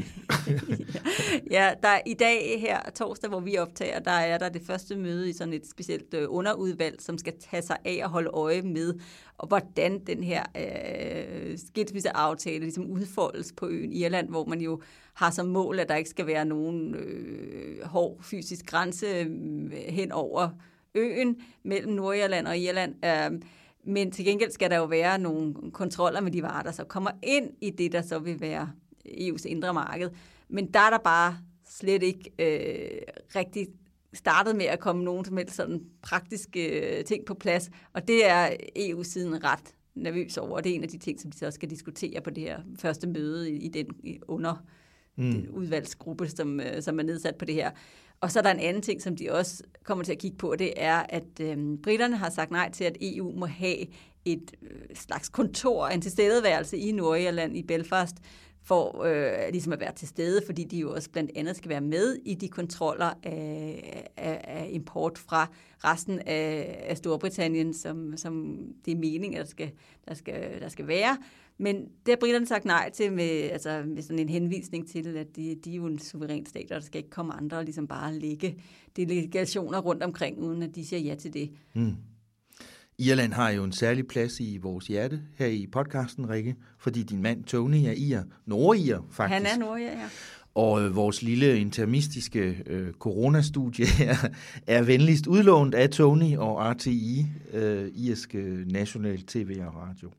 Ja, der i dag her torsdag, hvor vi optager, der er der det første møde i sådan et specielt underudvalg, som skal tage sig af og holde øje med, og hvordan den her øh, skilsmisseaftale ligesom udfoldes på øen Irland, hvor man jo har som mål, at der ikke skal være nogen øh, hård fysisk grænse øh, hen over øen mellem Nordirland og Irland. Øh, Men til gengæld skal der jo være nogle kontroller med de varer, der så kommer ind i det, der så vil være E U's indre marked. Men der er der bare slet ikke øh, rigtig startet med at komme nogen som helst sådan praktiske øh, ting på plads. Og det er E U-siden ret nervøs over. Det er en af de ting, som de så skal diskutere på det her første møde i, i den i under mm. den udvalgsgruppe, som, øh, som er nedsat på det her. Og så er der en anden ting, som de også kommer til at kigge på, det er, at øh, britterne har sagt nej til, at E U må have et øh, slags kontor, en tilstedeværelse i Nordirland, i Belfast, for øh, ligesom at være til stede, fordi de jo også blandt andet skal være med i de kontroller af, af, af import fra resten af, af Storbritannien, som, som det er meningen, at der skal, der skal, der skal være. Men det har briterne sagt nej til med, altså med sådan en henvisning til, at de, de er jo en suveræn stat, og der skal ikke komme andre og ligesom bare lægge delegationer rundt omkring, uden at de siger ja til det. Mm. Irland har jo en særlig plads i vores hjerte her i podcasten, Rikke, fordi din mand Tony er ir, nordir faktisk. Han er nordir, ja. Og øh, vores lille intermistiske øh, coronastudie her er venligst udlånt af Tony og R T I, øh, irske national tv og radio.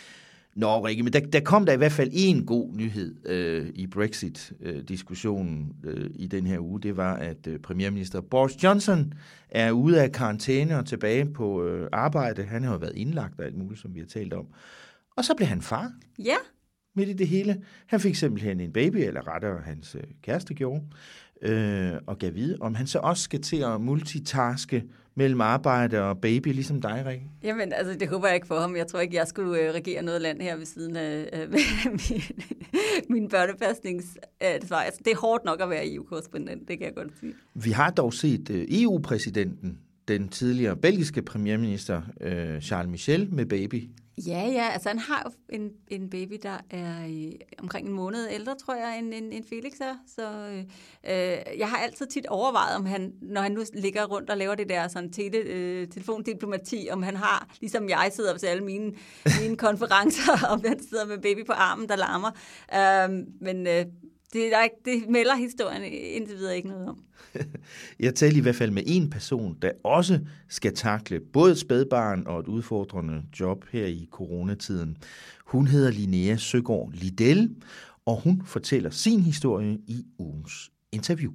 Nå, Rikke, men der, der kom der i hvert fald en god nyhed øh, i Brexit-diskussionen øh, i den her uge. Det var, at øh, premierminister Boris Johnson er ude af karantæne og tilbage på øh, arbejde. Han har jo været indlagt og alt muligt, som vi har talt om. Og så blev han far. Ja. Midt i det hele. Han fik simpelthen en baby, eller rettere hans øh, kæreste gjorde, øh, og gav vide, om han så også skal til at multitaske mellem arbejde og baby, ligesom dig, Rikke? Jamen, altså, det håber jeg ikke for ham. Jeg tror ikke, jeg skulle øh, regere noget land her ved siden af øh, min, min børnepasningsansvar. Altså, det er hårdt nok at være E U-korrespondent, det kan jeg godt sige. Vi har dog set øh, E U-præsidenten, den tidligere belgiske premierminister øh, Charles Michel, med baby. Ja, ja, altså han har jo en, en baby, der er i, omkring en måned ældre, tror jeg, end, end, end Felix er. Så øh, jeg har altid tit overvejet, om han, når han nu ligger rundt og laver det der sådan tele, øh, telefondiplomati, om han har, ligesom jeg sidder til alle mine, mine konferencer, om han sidder med baby på armen, der larmer. Øh, men øh, det, der, det melder historien indtil videre ikke noget om. Jeg talte i hvert fald med en person, der også skal takle både et spædbarn og et udfordrende job her i coronatiden. Hun hedder Linnea Søgaard Lidell, og hun fortæller sin historie i ugens interview.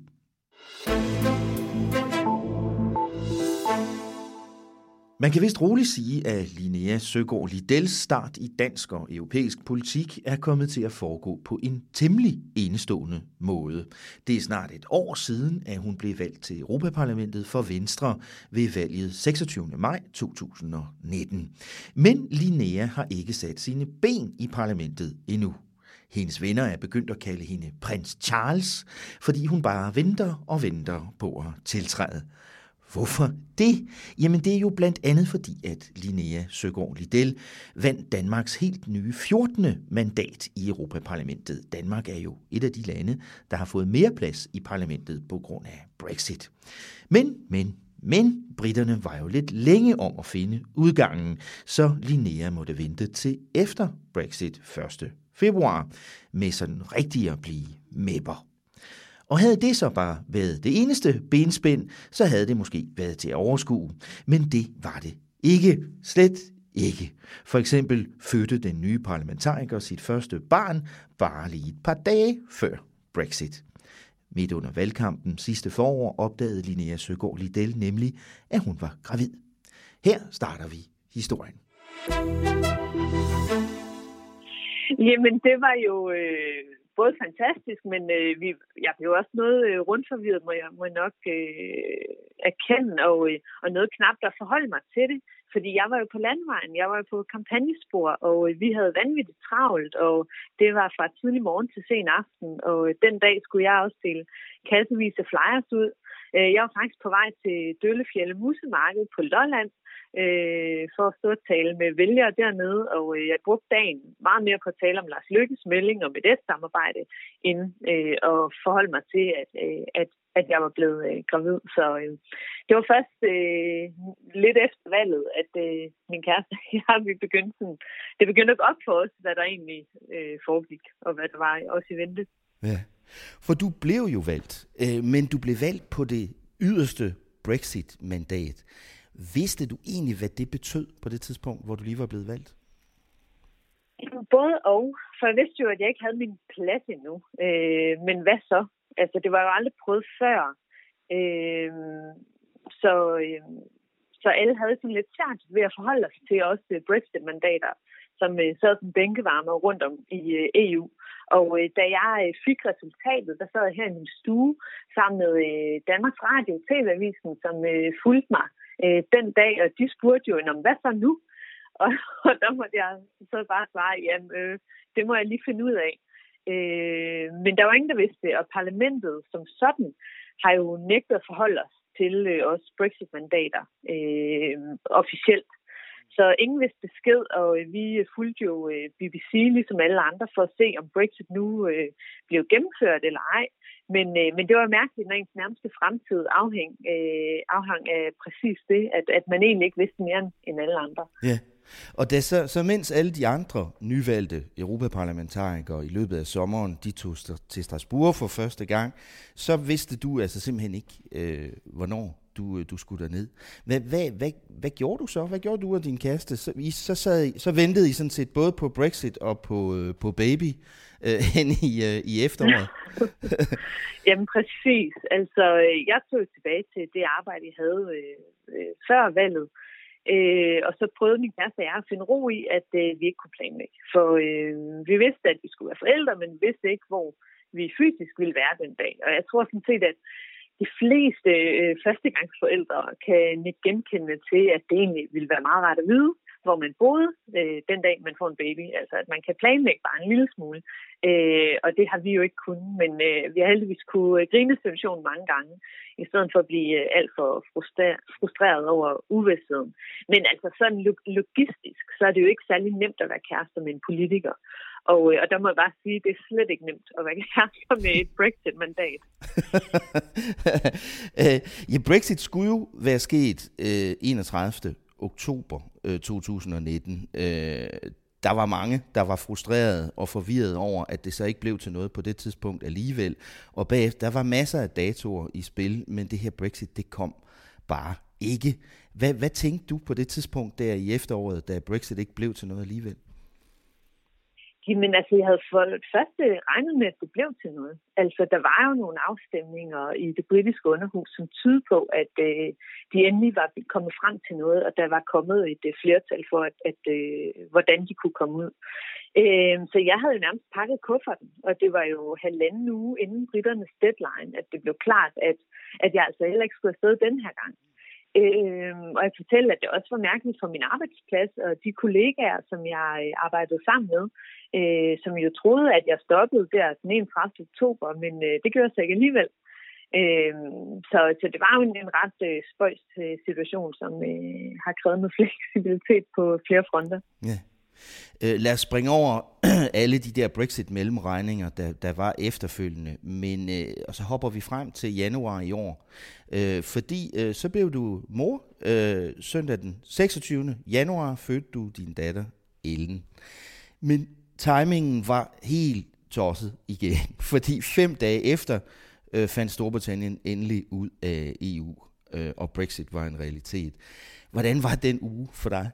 Man kan vist roligt sige, at Linnea Søgaard Lidells start i dansk og europæisk politik er kommet til at foregå på en temmelig enestående måde. Det er snart et år siden, at hun blev valgt til Europaparlamentet for Venstre ved valget seksogtyvende maj to tusind og nitten. Men Linnea har ikke sat sine ben i parlamentet endnu. Hendes venner er begyndt at kalde hende prins Charles, fordi hun bare venter og venter på at tiltræde. Hvorfor det? Jamen det er jo blandt andet fordi, at Linnea Søgaard-Lidell vandt Danmarks helt nye fjortende mandat i Europaparlamentet. Danmark er jo et af de lande, der har fået mere plads i parlamentet på grund af Brexit. Men, men, men britterne var jo lidt længe om at finde udgangen, så Linnea måtte vente til efter Brexit første februar med sådan rigtig at blive mepper. Og havde det så bare været det eneste benspænd, så havde det måske været til at overskue. Men det var det ikke. Slet ikke. For eksempel fødte den nye parlamentariker sit første barn bare lige et par dage før Brexit. Midt under valgkampen sidste forår opdagede Linnea Søgaard-Lidell nemlig, at hun var gravid. Her starter vi historien. Jamen, det var jo øh, både fantastisk, men øh, vi, jeg blev også noget øh, rundforvirret, må jeg må nok øh, erkende, og, øh, og noget knapt at forholde mig til det. Fordi jeg var jo på landvejen, jeg var jo på kampagnespor, og øh, vi havde vanvittigt travlt, og det var fra tidlig morgen til sen aften, og øh, den dag skulle jeg også dele kassevis af flyers ud. Øh, jeg var faktisk på vej til Døllefjelde Musemarked på Lolland, Øh, for at stå og tale med vælgere dernede, og øh, jeg brugte dagen meget mere på at tale om Lars Løkkes melding om et S-samarbejde, end øh, at forholde mig til, at, øh, at, at jeg var blevet øh, gravid. Så øh, det var først øh, lidt efter valget, at øh, min kæreste og jeg, vi begyndte sådan, det begyndte at gå op for os, hvad der egentlig øh, foregik, og hvad der var også i vente. Ja, for du blev jo valgt, øh, men du blev valgt på det yderste Brexit-mandat. Vidste du egentlig, hvad det betød på det tidspunkt, hvor du lige var blevet valgt? Både og. For jeg vidste jo, at jeg ikke havde min plads endnu. Øh, men hvad så? Altså, det var jo aldrig prøvet før. Øh, så, øh, så alle havde sådan lidt svært ved at forholde sig til også Brexit-mandater, som øh, sad som bænkevarmer rundt om i øh, E U. Og øh, da jeg øh, fik resultatet, der sad jeg her i min stue sammen med øh, Danmarks Radio og T V-avisen, som øh, fulgte mig øh, den dag, og de spurgte jo, hvad så nu? Og, og der måtte jeg så bare svare, jamen øh, det må jeg lige finde ud af. Øh, men der var ingen, der vidste det, og parlamentet som sådan har jo nægtet at forholde os til øh, også Brexit-mandater øh, officielt. Så ingen vidste besked, og vi fulgte jo B B C ligesom alle andre for at se, om Brexit nu øh, blev gennemført eller ej. Men, øh, men det var mærkeligt, når ens nærmeste fremtid afhæng, øh, afhang af præcis det, at, at man egentlig ikke vidste mere end alle andre. Ja, og da så, så mens alle de andre nyvalgte europaparlamentarikere i løbet af sommeren, de tog til Strasbourg for første gang, så vidste du altså simpelthen ikke, øh, hvornår Du, du skulle derned. Hvad, hvad, hvad, hvad gjorde du så? Hvad gjorde du og din kæreste? Så, I, så, sad I, så ventede I sådan set både på Brexit og på, øh, på baby øh, hen i, øh, i efteråret. Jamen præcis. Altså, jeg tog tilbage til det arbejde, jeg havde øh, øh, før valget. Øh, og så prøvede min kæreste og jeg at finde ro i, at øh, vi ikke kunne planlægge. For øh, vi vidste, at vi skulle være forældre, men vi vidste ikke, hvor vi fysisk ville være den dag. Og jeg tror sådan set, at de fleste øh, førstegangsforældre kan ikke genkende til, at det egentlig ville være meget rart at vide, hvor man boede øh, den dag, man får en baby. Altså, at man kan planlægge bare en lille smule. Øh, og det har vi jo ikke kunnet, men øh, vi har heldigvis kunne grine situationen mange gange, i stedet for at blive øh, alt for frustrer- frustreret over uvidstheden. Men altså sådan logistisk, så er det jo ikke særlig nemt at være kærester med en politiker. Og, øh, og der må jeg bare sige, at det er slet ikke nemt at være kærester med et Brexit-mandat. Ja, Brexit skulle jo være sket øh, enogtredivte oktober to tusind nitten. Øh, der var mange, der var frustrerede og forvirrede over, at det så ikke blev til noget på det tidspunkt alligevel. Og bagefter, der var masser af datoer i spil, men det her Brexit, det kom bare ikke. Hvad, hvad tænkte du på det tidspunkt der i efteråret, da Brexit ikke blev til noget alligevel? Jamen altså, jeg havde for det første regnet med, at det blev til noget. Altså, der var jo nogle afstemninger i det britiske underhus, som tydede på, at øh, de endelig var kommet frem til noget, og der var kommet et øh, flertal for, at, at øh, hvordan de kunne komme ud. Øh, så jeg havde jo nærmest pakket kufferten, og det var jo halvanden uge inden britternes deadline, at det blev klart, at, at jeg altså heller ikke skulle afsted den her gang. Øh, og jeg fortæller, at det også var mærkeligt for min arbejdsplads og de kollegaer, som jeg arbejdede sammen med, øh, som jo troede, at jeg stoppede der den enogtredivte oktober, men øh, det gjorde jeg så ikke alligevel. Øh, så, så det var jo en, en ret øh, spøjs øh, situation, som øh, har krævet noget fleksibilitet på flere fronter. Ja. Øh, lad os springe over alle de der Brexit-mellemregninger, der, der var efterfølgende, men øh, og så hopper vi frem til januar i år, øh, fordi øh, så blev du mor. Øh, søndag den seksogtyvende januar fødte du din datter Ellen. Men timingen var helt tosset igen, fordi fem dage efter øh, fandt Storbritannien endelig ud af E U, øh, og Brexit var en realitet. Hvordan var den uge for dig?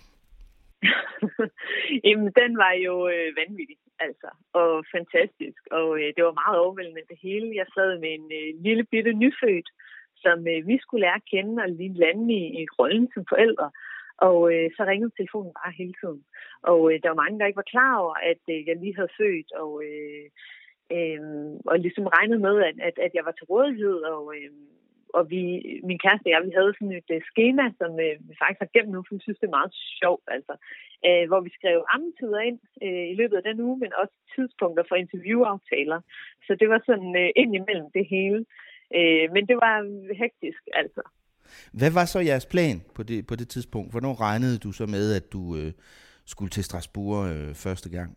Jamen, den var jo øh, vanvittig, altså, og fantastisk, og øh, det var meget overvældende det hele. Jeg sad med en øh, lille bitte nyfødt, som øh, vi skulle lære at kende og lige lande i, i rollen som forældre, og øh, så ringede telefonen bare hele tiden. Og øh, der var mange, der ikke var klar over, at øh, jeg lige havde født, og, øh, øh, og ligesom regnede med, at, at, at jeg var til rådighed, og øh, Og vi, min kæreste og jeg, vi havde sådan et uh, skema, som uh, vi faktisk har gemt nu, for vi synes, det er meget sjovt, altså. Uh, hvor vi skrev ammetider ind uh, i løbet af den uge, men også tidspunkter for interviewaftaler. Så det var sådan uh, ind imellem det hele. Uh, men det var hektisk, altså. Hvad var så jeres plan på det, på det tidspunkt? Hvornår regnede du så med, at du uh, skulle til Strasbourg uh, første gang?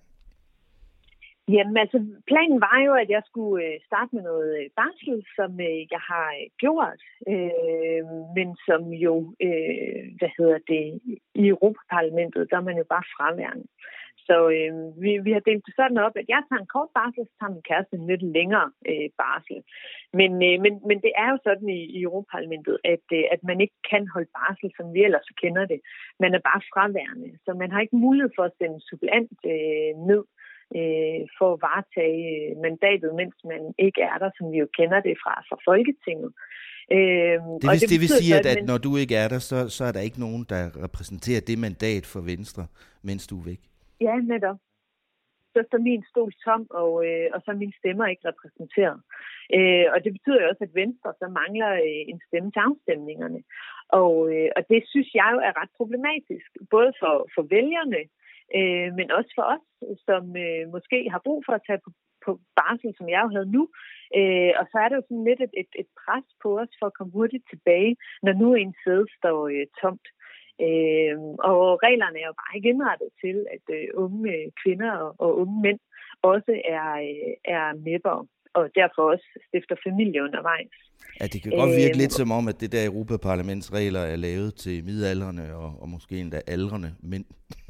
Jamen altså, planen var jo, at jeg skulle øh, starte med noget øh, barsel, som øh, jeg har øh, gjort, øh, men som jo, øh, hvad hedder det, i Europaparlamentet, der er man jo bare fraværende. Så øh, vi, vi har delt det sådan op, at jeg tager en kort barsel, så tager min kæreste en lidt længere øh, barsel. Men, øh, men, men det er jo sådan i, i Europaparlamentet, at, øh, at man ikke kan holde barsel, som vi ellers kender det. Man er bare fraværende, så man har ikke mulighed for at sende suppleant øh, ned for at varetage mandatet, mens man ikke er der, som vi jo kender det fra, fra Folketinget. Det vil, det det vil sige, at, at når du ikke er der, så, så er der ikke nogen, der repræsenterer det mandat for Venstre, mens du er væk? Ja, netop. Så står min stol tom, og, og så er mine stemmer ikke repræsenteret. Og det betyder jo også, at Venstre så mangler en stemme til afstemningerne. Og, og det synes jeg jo er ret problematisk, både for, for vælgerne, Øh, men også for os, som øh, måske har brug for at tage på, på barsel, som jeg jo havde nu. Øh, og så er der jo sådan lidt et, et, et pres på os for at komme hurtigt tilbage, når nu en sæde står øh, tomt. Øh, og reglerne er jo bare ikke indrettet til, at øh, unge kvinder og, og unge mænd også er, øh, er mæpper, og derfor også stifter familie undervejs. Ja, det kan godt virke øh, lidt som om, at det der Europaparlamentsregler er lavet til midaldrende og, og måske endda aldrende mænd.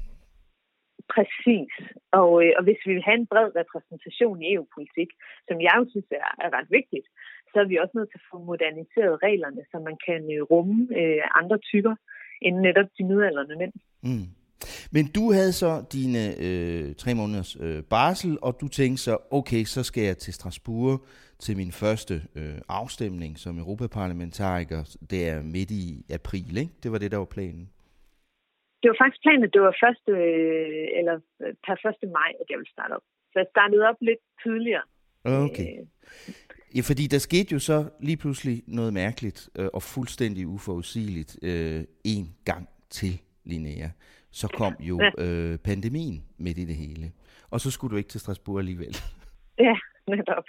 Præcis. Og, øh, og hvis vi vil have en bred repræsentation i E U-politik, som jeg jo synes er, er ret vigtigt, så er vi også nødt til at få moderniseret reglerne, så man kan øh, rumme øh, andre typer end netop de midaldrende mænd. Mm. Men du havde så dine øh, tre måneders øh, barsel, og du tænkte så, okay, så skal jeg til Strasbourg til min første øh, afstemning som europaparlamentariker. Det er midt i april, ikke? Det var det, der var planen. Det var faktisk planen, at det var første, øh, eller per første maj, at jeg ville starte op. Så jeg startede op lidt tidligere. Okay. Ja, fordi der skete jo så lige pludselig noget mærkeligt øh, og fuldstændig uforudsigeligt øh, en gang til, Linnea. Så kom jo øh, pandemien midt i det hele. Og så skulle du ikke til Strasbourg alligevel. Ja, netop.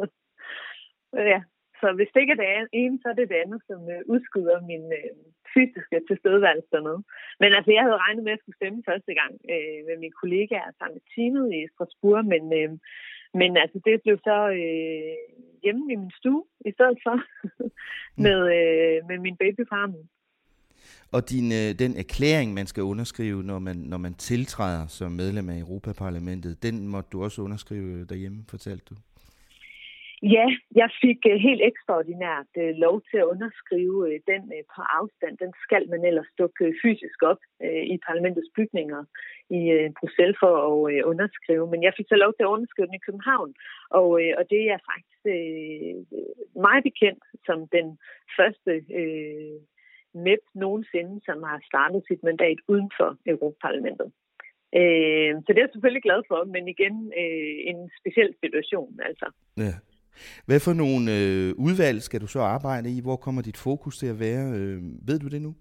Ja, så hvis det ikke er det ene, så er det det andet, som øh, udskyder min øh, fysiske tilstedeværelse dernede. Men altså, jeg havde regnet med, at jeg skulle stemme første gang øh, med mine kollegaer sammen med teamet i Strasbourg, men, øh, men altså, det blev så øh, hjemme i min stue i stedet for med, øh, med min baby på armen. Og din, øh, den erklæring, man skal underskrive, når man, når man tiltræder som medlem af Europaparlamentet, den måtte du også underskrive derhjemme, fortalte du? Ja, jeg fik uh, helt ekstraordinært uh, lov til at underskrive uh, den uh, på afstand. Den skal man ellers dukke uh, fysisk op uh, i parlamentets bygninger i uh, Bruxelles for at uh, underskrive. Men jeg fik så lov til at underskrive den i København, og, uh, og det er faktisk uh, meget bekendt som den første uh, M E P nogensinde, som har startet sit mandat uden for Europaparlamentet. Uh, så det er jeg selvfølgelig glad for, men igen uh, en speciel situation, altså. Ja. Hvad for nogle øh, udvalg skal du så arbejde i? Hvor kommer dit fokus til at være? Øh, ved du det nu?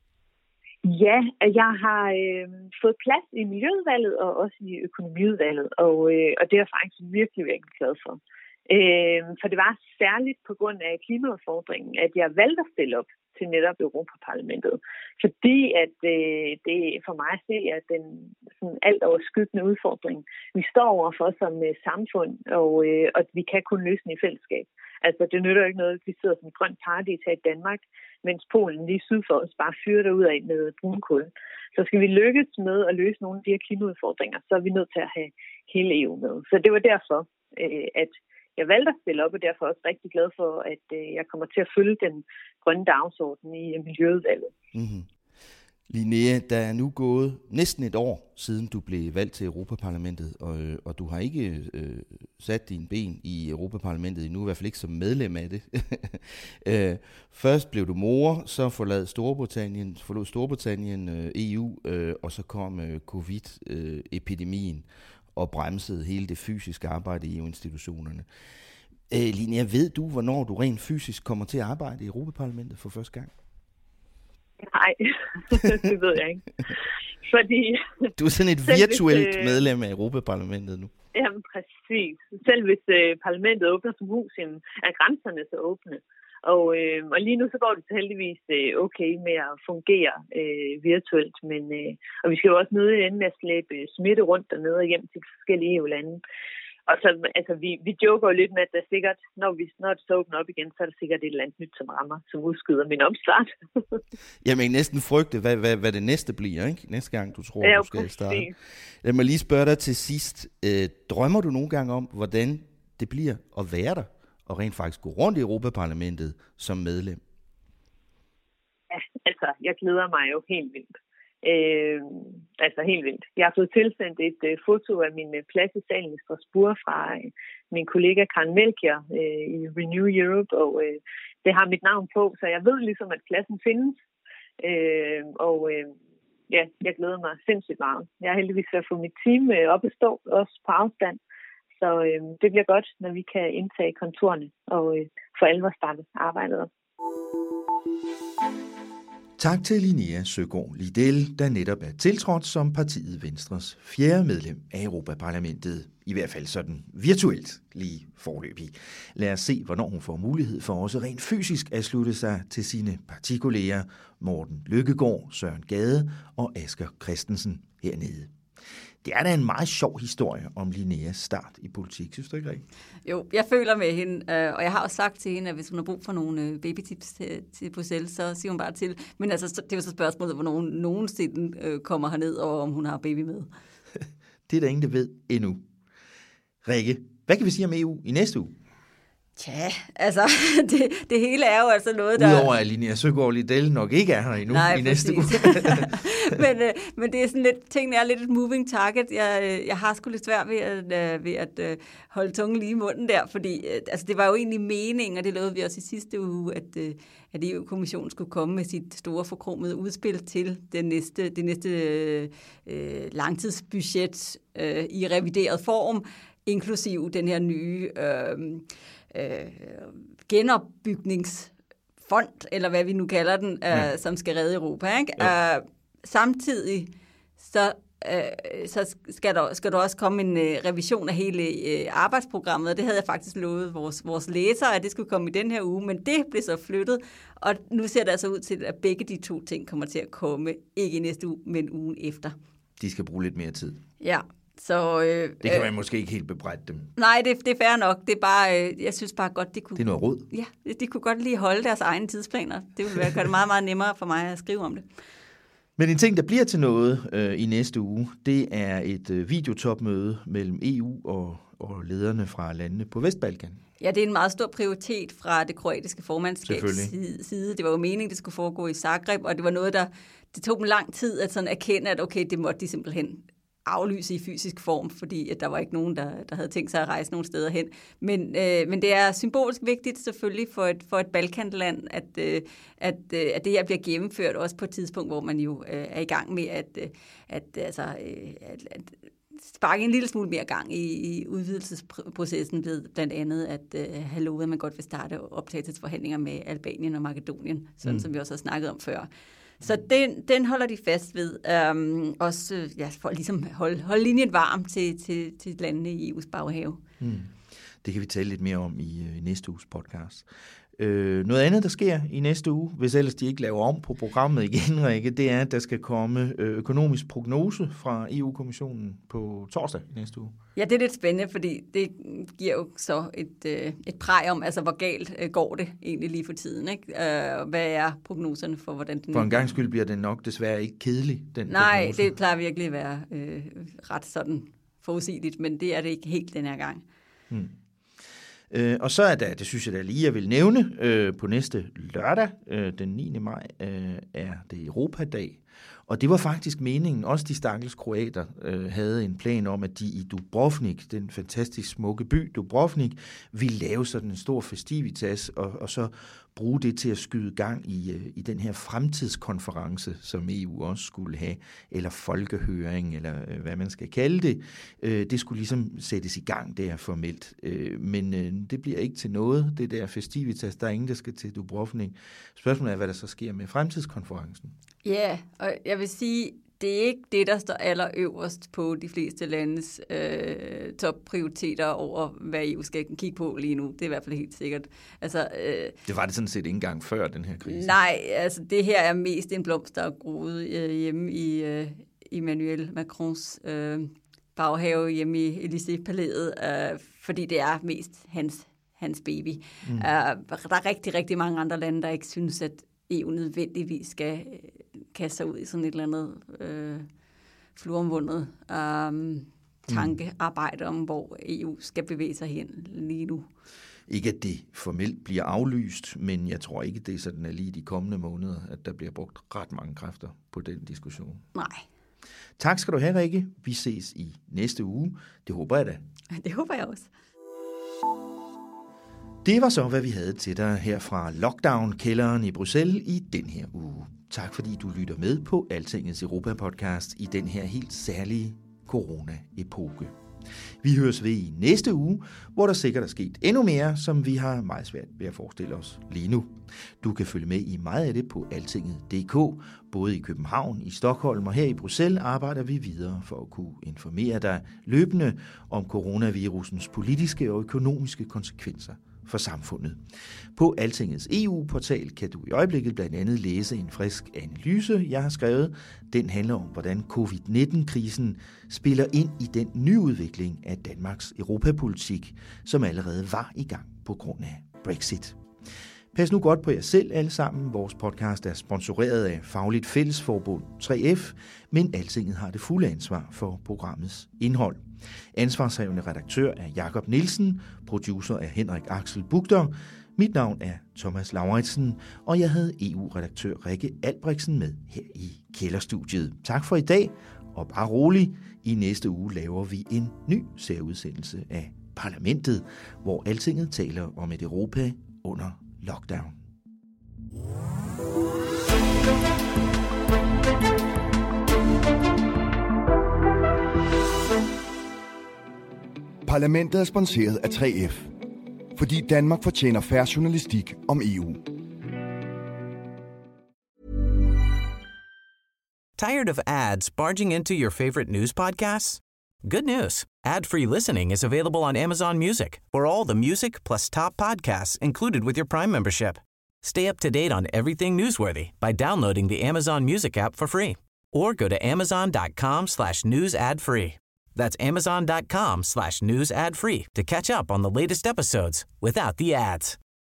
Ja, jeg har øh, fået plads i Miljøudvalget og også i Økonomiudvalget, og, øh, og det er jeg faktisk virkelig, virkelig glad for. Øh, for det var særligt på grund af klimaudfordringen, at jeg valgte at stille op til netop Europaparlamentet. Fordi at øh, det for mig at se, at den sådan alt overskyggende udfordring, vi står overfor som øh, samfund, og, øh, og vi kan kun løse den i fællesskab. Altså, det nytter jo ikke noget, at vi sidder som en grøn paradis her i Danmark, mens Polen lige syd for os bare fyrer derud af med brunkul. Så skal vi lykkes med at løse nogle af de her klimaudfordringer, så er vi nødt til at have hele E U med. Så det var derfor, øh, at jeg valgte at stille op, og derfor også rigtig glad for, at øh, jeg kommer til at følge den grønne dagsorden i Miljøudvalget. Mm-hmm. Linnea, der er nu gået næsten et år, siden du blev valgt til Europaparlamentet, og, og du har ikke øh, sat dine ben i Europaparlamentet endnu, i hvert fald ikke som medlem af det. øh, først blev du mor, så forlod Storbritannien, forlod Storbritannien øh, E U, øh, og så kom øh, covid-epidemien og bremsede hele det fysiske arbejde i E U-institutionerne. Øh, Linnea, ved du, hvornår du rent fysisk kommer til at arbejde i Europaparlamentet for første gang? Nej, det ved jeg ikke. Fordi du er sådan et virtuelt hvis, medlem af Europaparlamentet nu. Jamen præcis. Selv hvis øh, parlamentet åbner som hus, er grænserne så åbne. Og, øh, og lige nu så går det så heldigvis øh, okay med at fungere øh, virtuelt. Men, øh, og vi skal jo også nødt ende med at slæbe smitte rundt dernede og hjem til de forskellige E U-lande. Og så, altså, vi, vi joker jo lidt med, at der sikkert, når, vi, når det så åbner op igen, så er der sikkert et eller andet nyt, som rammer, som udskyder min opstart. Jamen, jeg næsten frygte, hvad, hvad, hvad det næste bliver, ikke? Næste gang, du tror, ja, du skal starte. Lad mig lige spørge dig til sidst. Øh, drømmer du nogle gange om, hvordan det bliver at være der, og rent faktisk gå rundt i Europaparlamentet som medlem? Ja, altså, jeg glæder mig jo helt vildt. Øh, altså helt vildt. Jeg har fået tilsendt et øh, foto af min øh, plads i salen i Strasbourg fra øh, min kollega Karen Melchior øh, i Renew Europe, og øh, det har mit navn på, så jeg ved ligesom, at pladsen findes. Øh, og øh, ja, jeg glæder mig sindssygt meget. Jeg er heldigvis ved at få mit team øh, op at stå, også på afstand. Så øh, det bliver godt, når vi kan indtage kontorerne og øh, for alvor starte arbejdet op. Tak til Linnea Søgaard Lidell, der netop er tiltrådt som partiet Venstres fjerde medlem af Europaparlamentet. I hvert fald sådan virtuelt lige forløbig. Lad os se, hvornår hun får mulighed for også rent fysisk at slutte sig til sine partikolleger Morten Løkkegaard, Søren Gade og Asger Christensen hernede. Det er da en meget sjov historie om Linneas start i politik, synes du ikke rigtigt? Jo, jeg føler med hende, og jeg har også sagt til hende, at hvis hun har brug for nogle babytips til, til Bruxelles, så siger hun bare til. Men altså, det er jo så spørgsmålet, hvornår hun nogensinde kommer herned, og om hun har baby med. Det er der ingen, der ved endnu. Rikke, hvad kan vi sige om E U i næste uge? Tja, altså, det, det hele er jo altså noget, der... Udover at Linnea Søgaard Lidell nok ikke er her endnu. Nej, i næste uge. men, øh, men det er sådan lidt, tingene er lidt et moving target. Jeg, jeg har sgu lidt svært ved at, øh, ved at øh, holde tungen lige i munden der, fordi øh, altså, det var jo egentlig meningen, og det lovede vi også i sidste uge, at, øh, at E U-kommissionen skulle komme med sit store forkromede udspil til det næste, det næste øh, langtidsbudget øh, i revideret form, inklusive den her nye... Øh, Øh, genopbygningsfond, eller hvad vi nu kalder den, øh, ja. som skal redde Europa. Ikke? Øh, samtidig så, øh, så skal, der, skal der også komme en øh, revision af hele øh, arbejdsprogrammet, og det havde jeg faktisk lovet vores, vores læsere, at det skulle komme i den her uge, men det blev så flyttet, og nu ser det altså ud til, at begge de to ting kommer til at komme, ikke i næste uge, men ugen efter. De skal bruge lidt mere tid. Ja. Så, øh, det kan man øh, måske ikke helt bebrejde dem. Nej, det, det er fair nok. Det er bare, øh, jeg synes bare godt, det kunne... Det er noget råd. Ja, de kunne godt lige holde deres egne tidsplaner. Det ville være, gøre det meget, meget nemmere for mig at skrive om det. Men en ting, der bliver til noget øh, i næste uge, det er et øh, videotopmøde mellem E U og, og lederne fra landene på Vestbalkan. Ja, det er en meget stor prioritet fra det kroatiske formandskabs side. Det var jo meningen, det skulle foregå i Zagreb, og det var noget, der... Det tog dem lang tid at sådan erkende, at okay, det måtte de simpelthen aflyse i fysisk form, fordi at der var ikke nogen, der, der havde tænkt sig at rejse nogen steder hen. Men, øh, men det er symbolisk vigtigt selvfølgelig for et, for et balkanland, at, øh, at, øh, at det her bliver gennemført også på et tidspunkt, hvor man jo øh, er i gang med at, øh, at, altså, øh, at, at sparke en lille smule mere gang i, i udvidelsesprocessen ved blandt andet at øh, have lovet, at man godt vil starte optagelsesforhandlinger med Albanien og Makedonien, sådan mm. som vi også har snakket om før. Så den, den holder de fast ved, øhm, også ja, for at ligesom holde, holde linjen varm til, til, til landene i E U's baghave. Hmm. Det kan vi tale lidt mere om i, i næste uges podcast. Øh, noget andet, der sker i næste uge, hvis ellers de ikke laver om på programmet igen, Rikke, det er, at der skal komme økonomisk prognose fra E U-kommissionen på torsdag i næste uge. Ja, det er lidt spændende, fordi det giver jo så et, øh, et præg om, altså hvor galt øh, går det egentlig lige for tiden, ikke? Øh, hvad er prognoserne for, hvordan den... For en gang skyld bliver den nok desværre ikke kedelig, den Nej, prognose. det plejer virkelig at være øh, ret sådan forudsigeligt, men det er det ikke helt den her gang. Hmm. Øh, og så er der, det synes jeg da lige, jeg vil nævne, øh, på næste lørdag, øh, den niende maj, øh, er det Europadag. Og det var faktisk meningen, også de stakkels kroater øh, havde en plan om, at de i Dubrovnik, den fantastisk smukke by Dubrovnik, ville lave sådan en stor festivitas, og, og så bruge det til at skyde gang i, øh, i den her fremtidskonference, som E U også skulle have, eller folkehøring, eller øh, hvad man skal kalde det. Øh, det skulle ligesom sættes i gang der formelt. Øh, men øh, det bliver ikke til noget, det der festivitas. Der er ingen, der skal til Dubrovnik. Spørgsmålet er, hvad der så sker med fremtidskonferencen. Ja, yeah, og jeg vil sige, det er ikke det, der står allerøverst på de fleste landes øh, topprioriteter over, hvad E U skal kigge på lige nu. Det er i hvert fald helt sikkert. Altså, øh, det var det sådan set ikke engang før den her krise. Nej, altså det her er mest en blomst, der er groet øh, hjemme i øh, Emmanuel Macrons øh, baghave hjemme i Élysée-palæet, øh, fordi det er mest hans, hans baby. Mm. Uh, der er rigtig, rigtig mange andre lande, der ikke synes, at E U nødvendigvis skal kaste sig ud i sådan et eller andet øh, fluoromvundet um, tankearbejde om, hvor E U skal bevæge sig hen lige nu. Ikke at det formelt bliver aflyst, men jeg tror ikke, det er sådan at lige de kommende måneder, at der bliver brugt ret mange kræfter på den diskussion. Nej. Tak skal du have, Rikke. Vi ses i næste uge. Det håber jeg da. Det håber jeg også. Det var så, hvad vi havde til dig her fra Lockdown-kælderen i Bruxelles i den her uge. Tak fordi du lytter med på Altingets Europa-podcast i den her helt særlige corona-epoke. Vi høres ved i næste uge, hvor der sikkert er sket endnu mere, som vi har meget svært ved at forestille os lige nu. Du kan følge med i meget af det på altinget punktum d k. Både i København, i Stockholm og her i Bruxelles arbejder vi videre for at kunne informere dig løbende om coronavirusens politiske og økonomiske konsekvenser for samfundet. På Altingets E U-portal kan du i øjeblikket blandt andet læse en frisk analyse, jeg har skrevet. Den handler om, hvordan covid nitten-krisen spiller ind i den nyudvikling af Danmarks europapolitik, som allerede var i gang på grund af Brexit. Pas nu godt på jer selv alle sammen. Vores podcast er sponsoreret af Fagligt Fællesforbund tre F, men Altinget har det fulde ansvar for programmets indhold. Ansvarshavende redaktør er Jakob Nielsen, producer er Henrik Axel Bugter, mit navn er Thomas Lauritsen, og jeg havde E U-redaktør Rikke Albrechtsen med her i kælderstudiet. Tak for i dag, og bare rolig, i næste uge laver vi en ny særudsendelse af Parlamentet, hvor Altinget taler om et Europa under lockdown. Parlamentet er sponsoreret af tre F, fordi Danmark fortjener fair journalistik om E U. Tired of ads barging into your favorite news podcasts? Good news. Ad-free listening is available on Amazon Music for all the music plus top podcasts included with your Prime membership. Stay up to date on everything newsworthy by downloading the Amazon Music app for free or go to amazon.com slash news ad free. That's amazon.com slash news ad free to catch up on the latest episodes without the ads.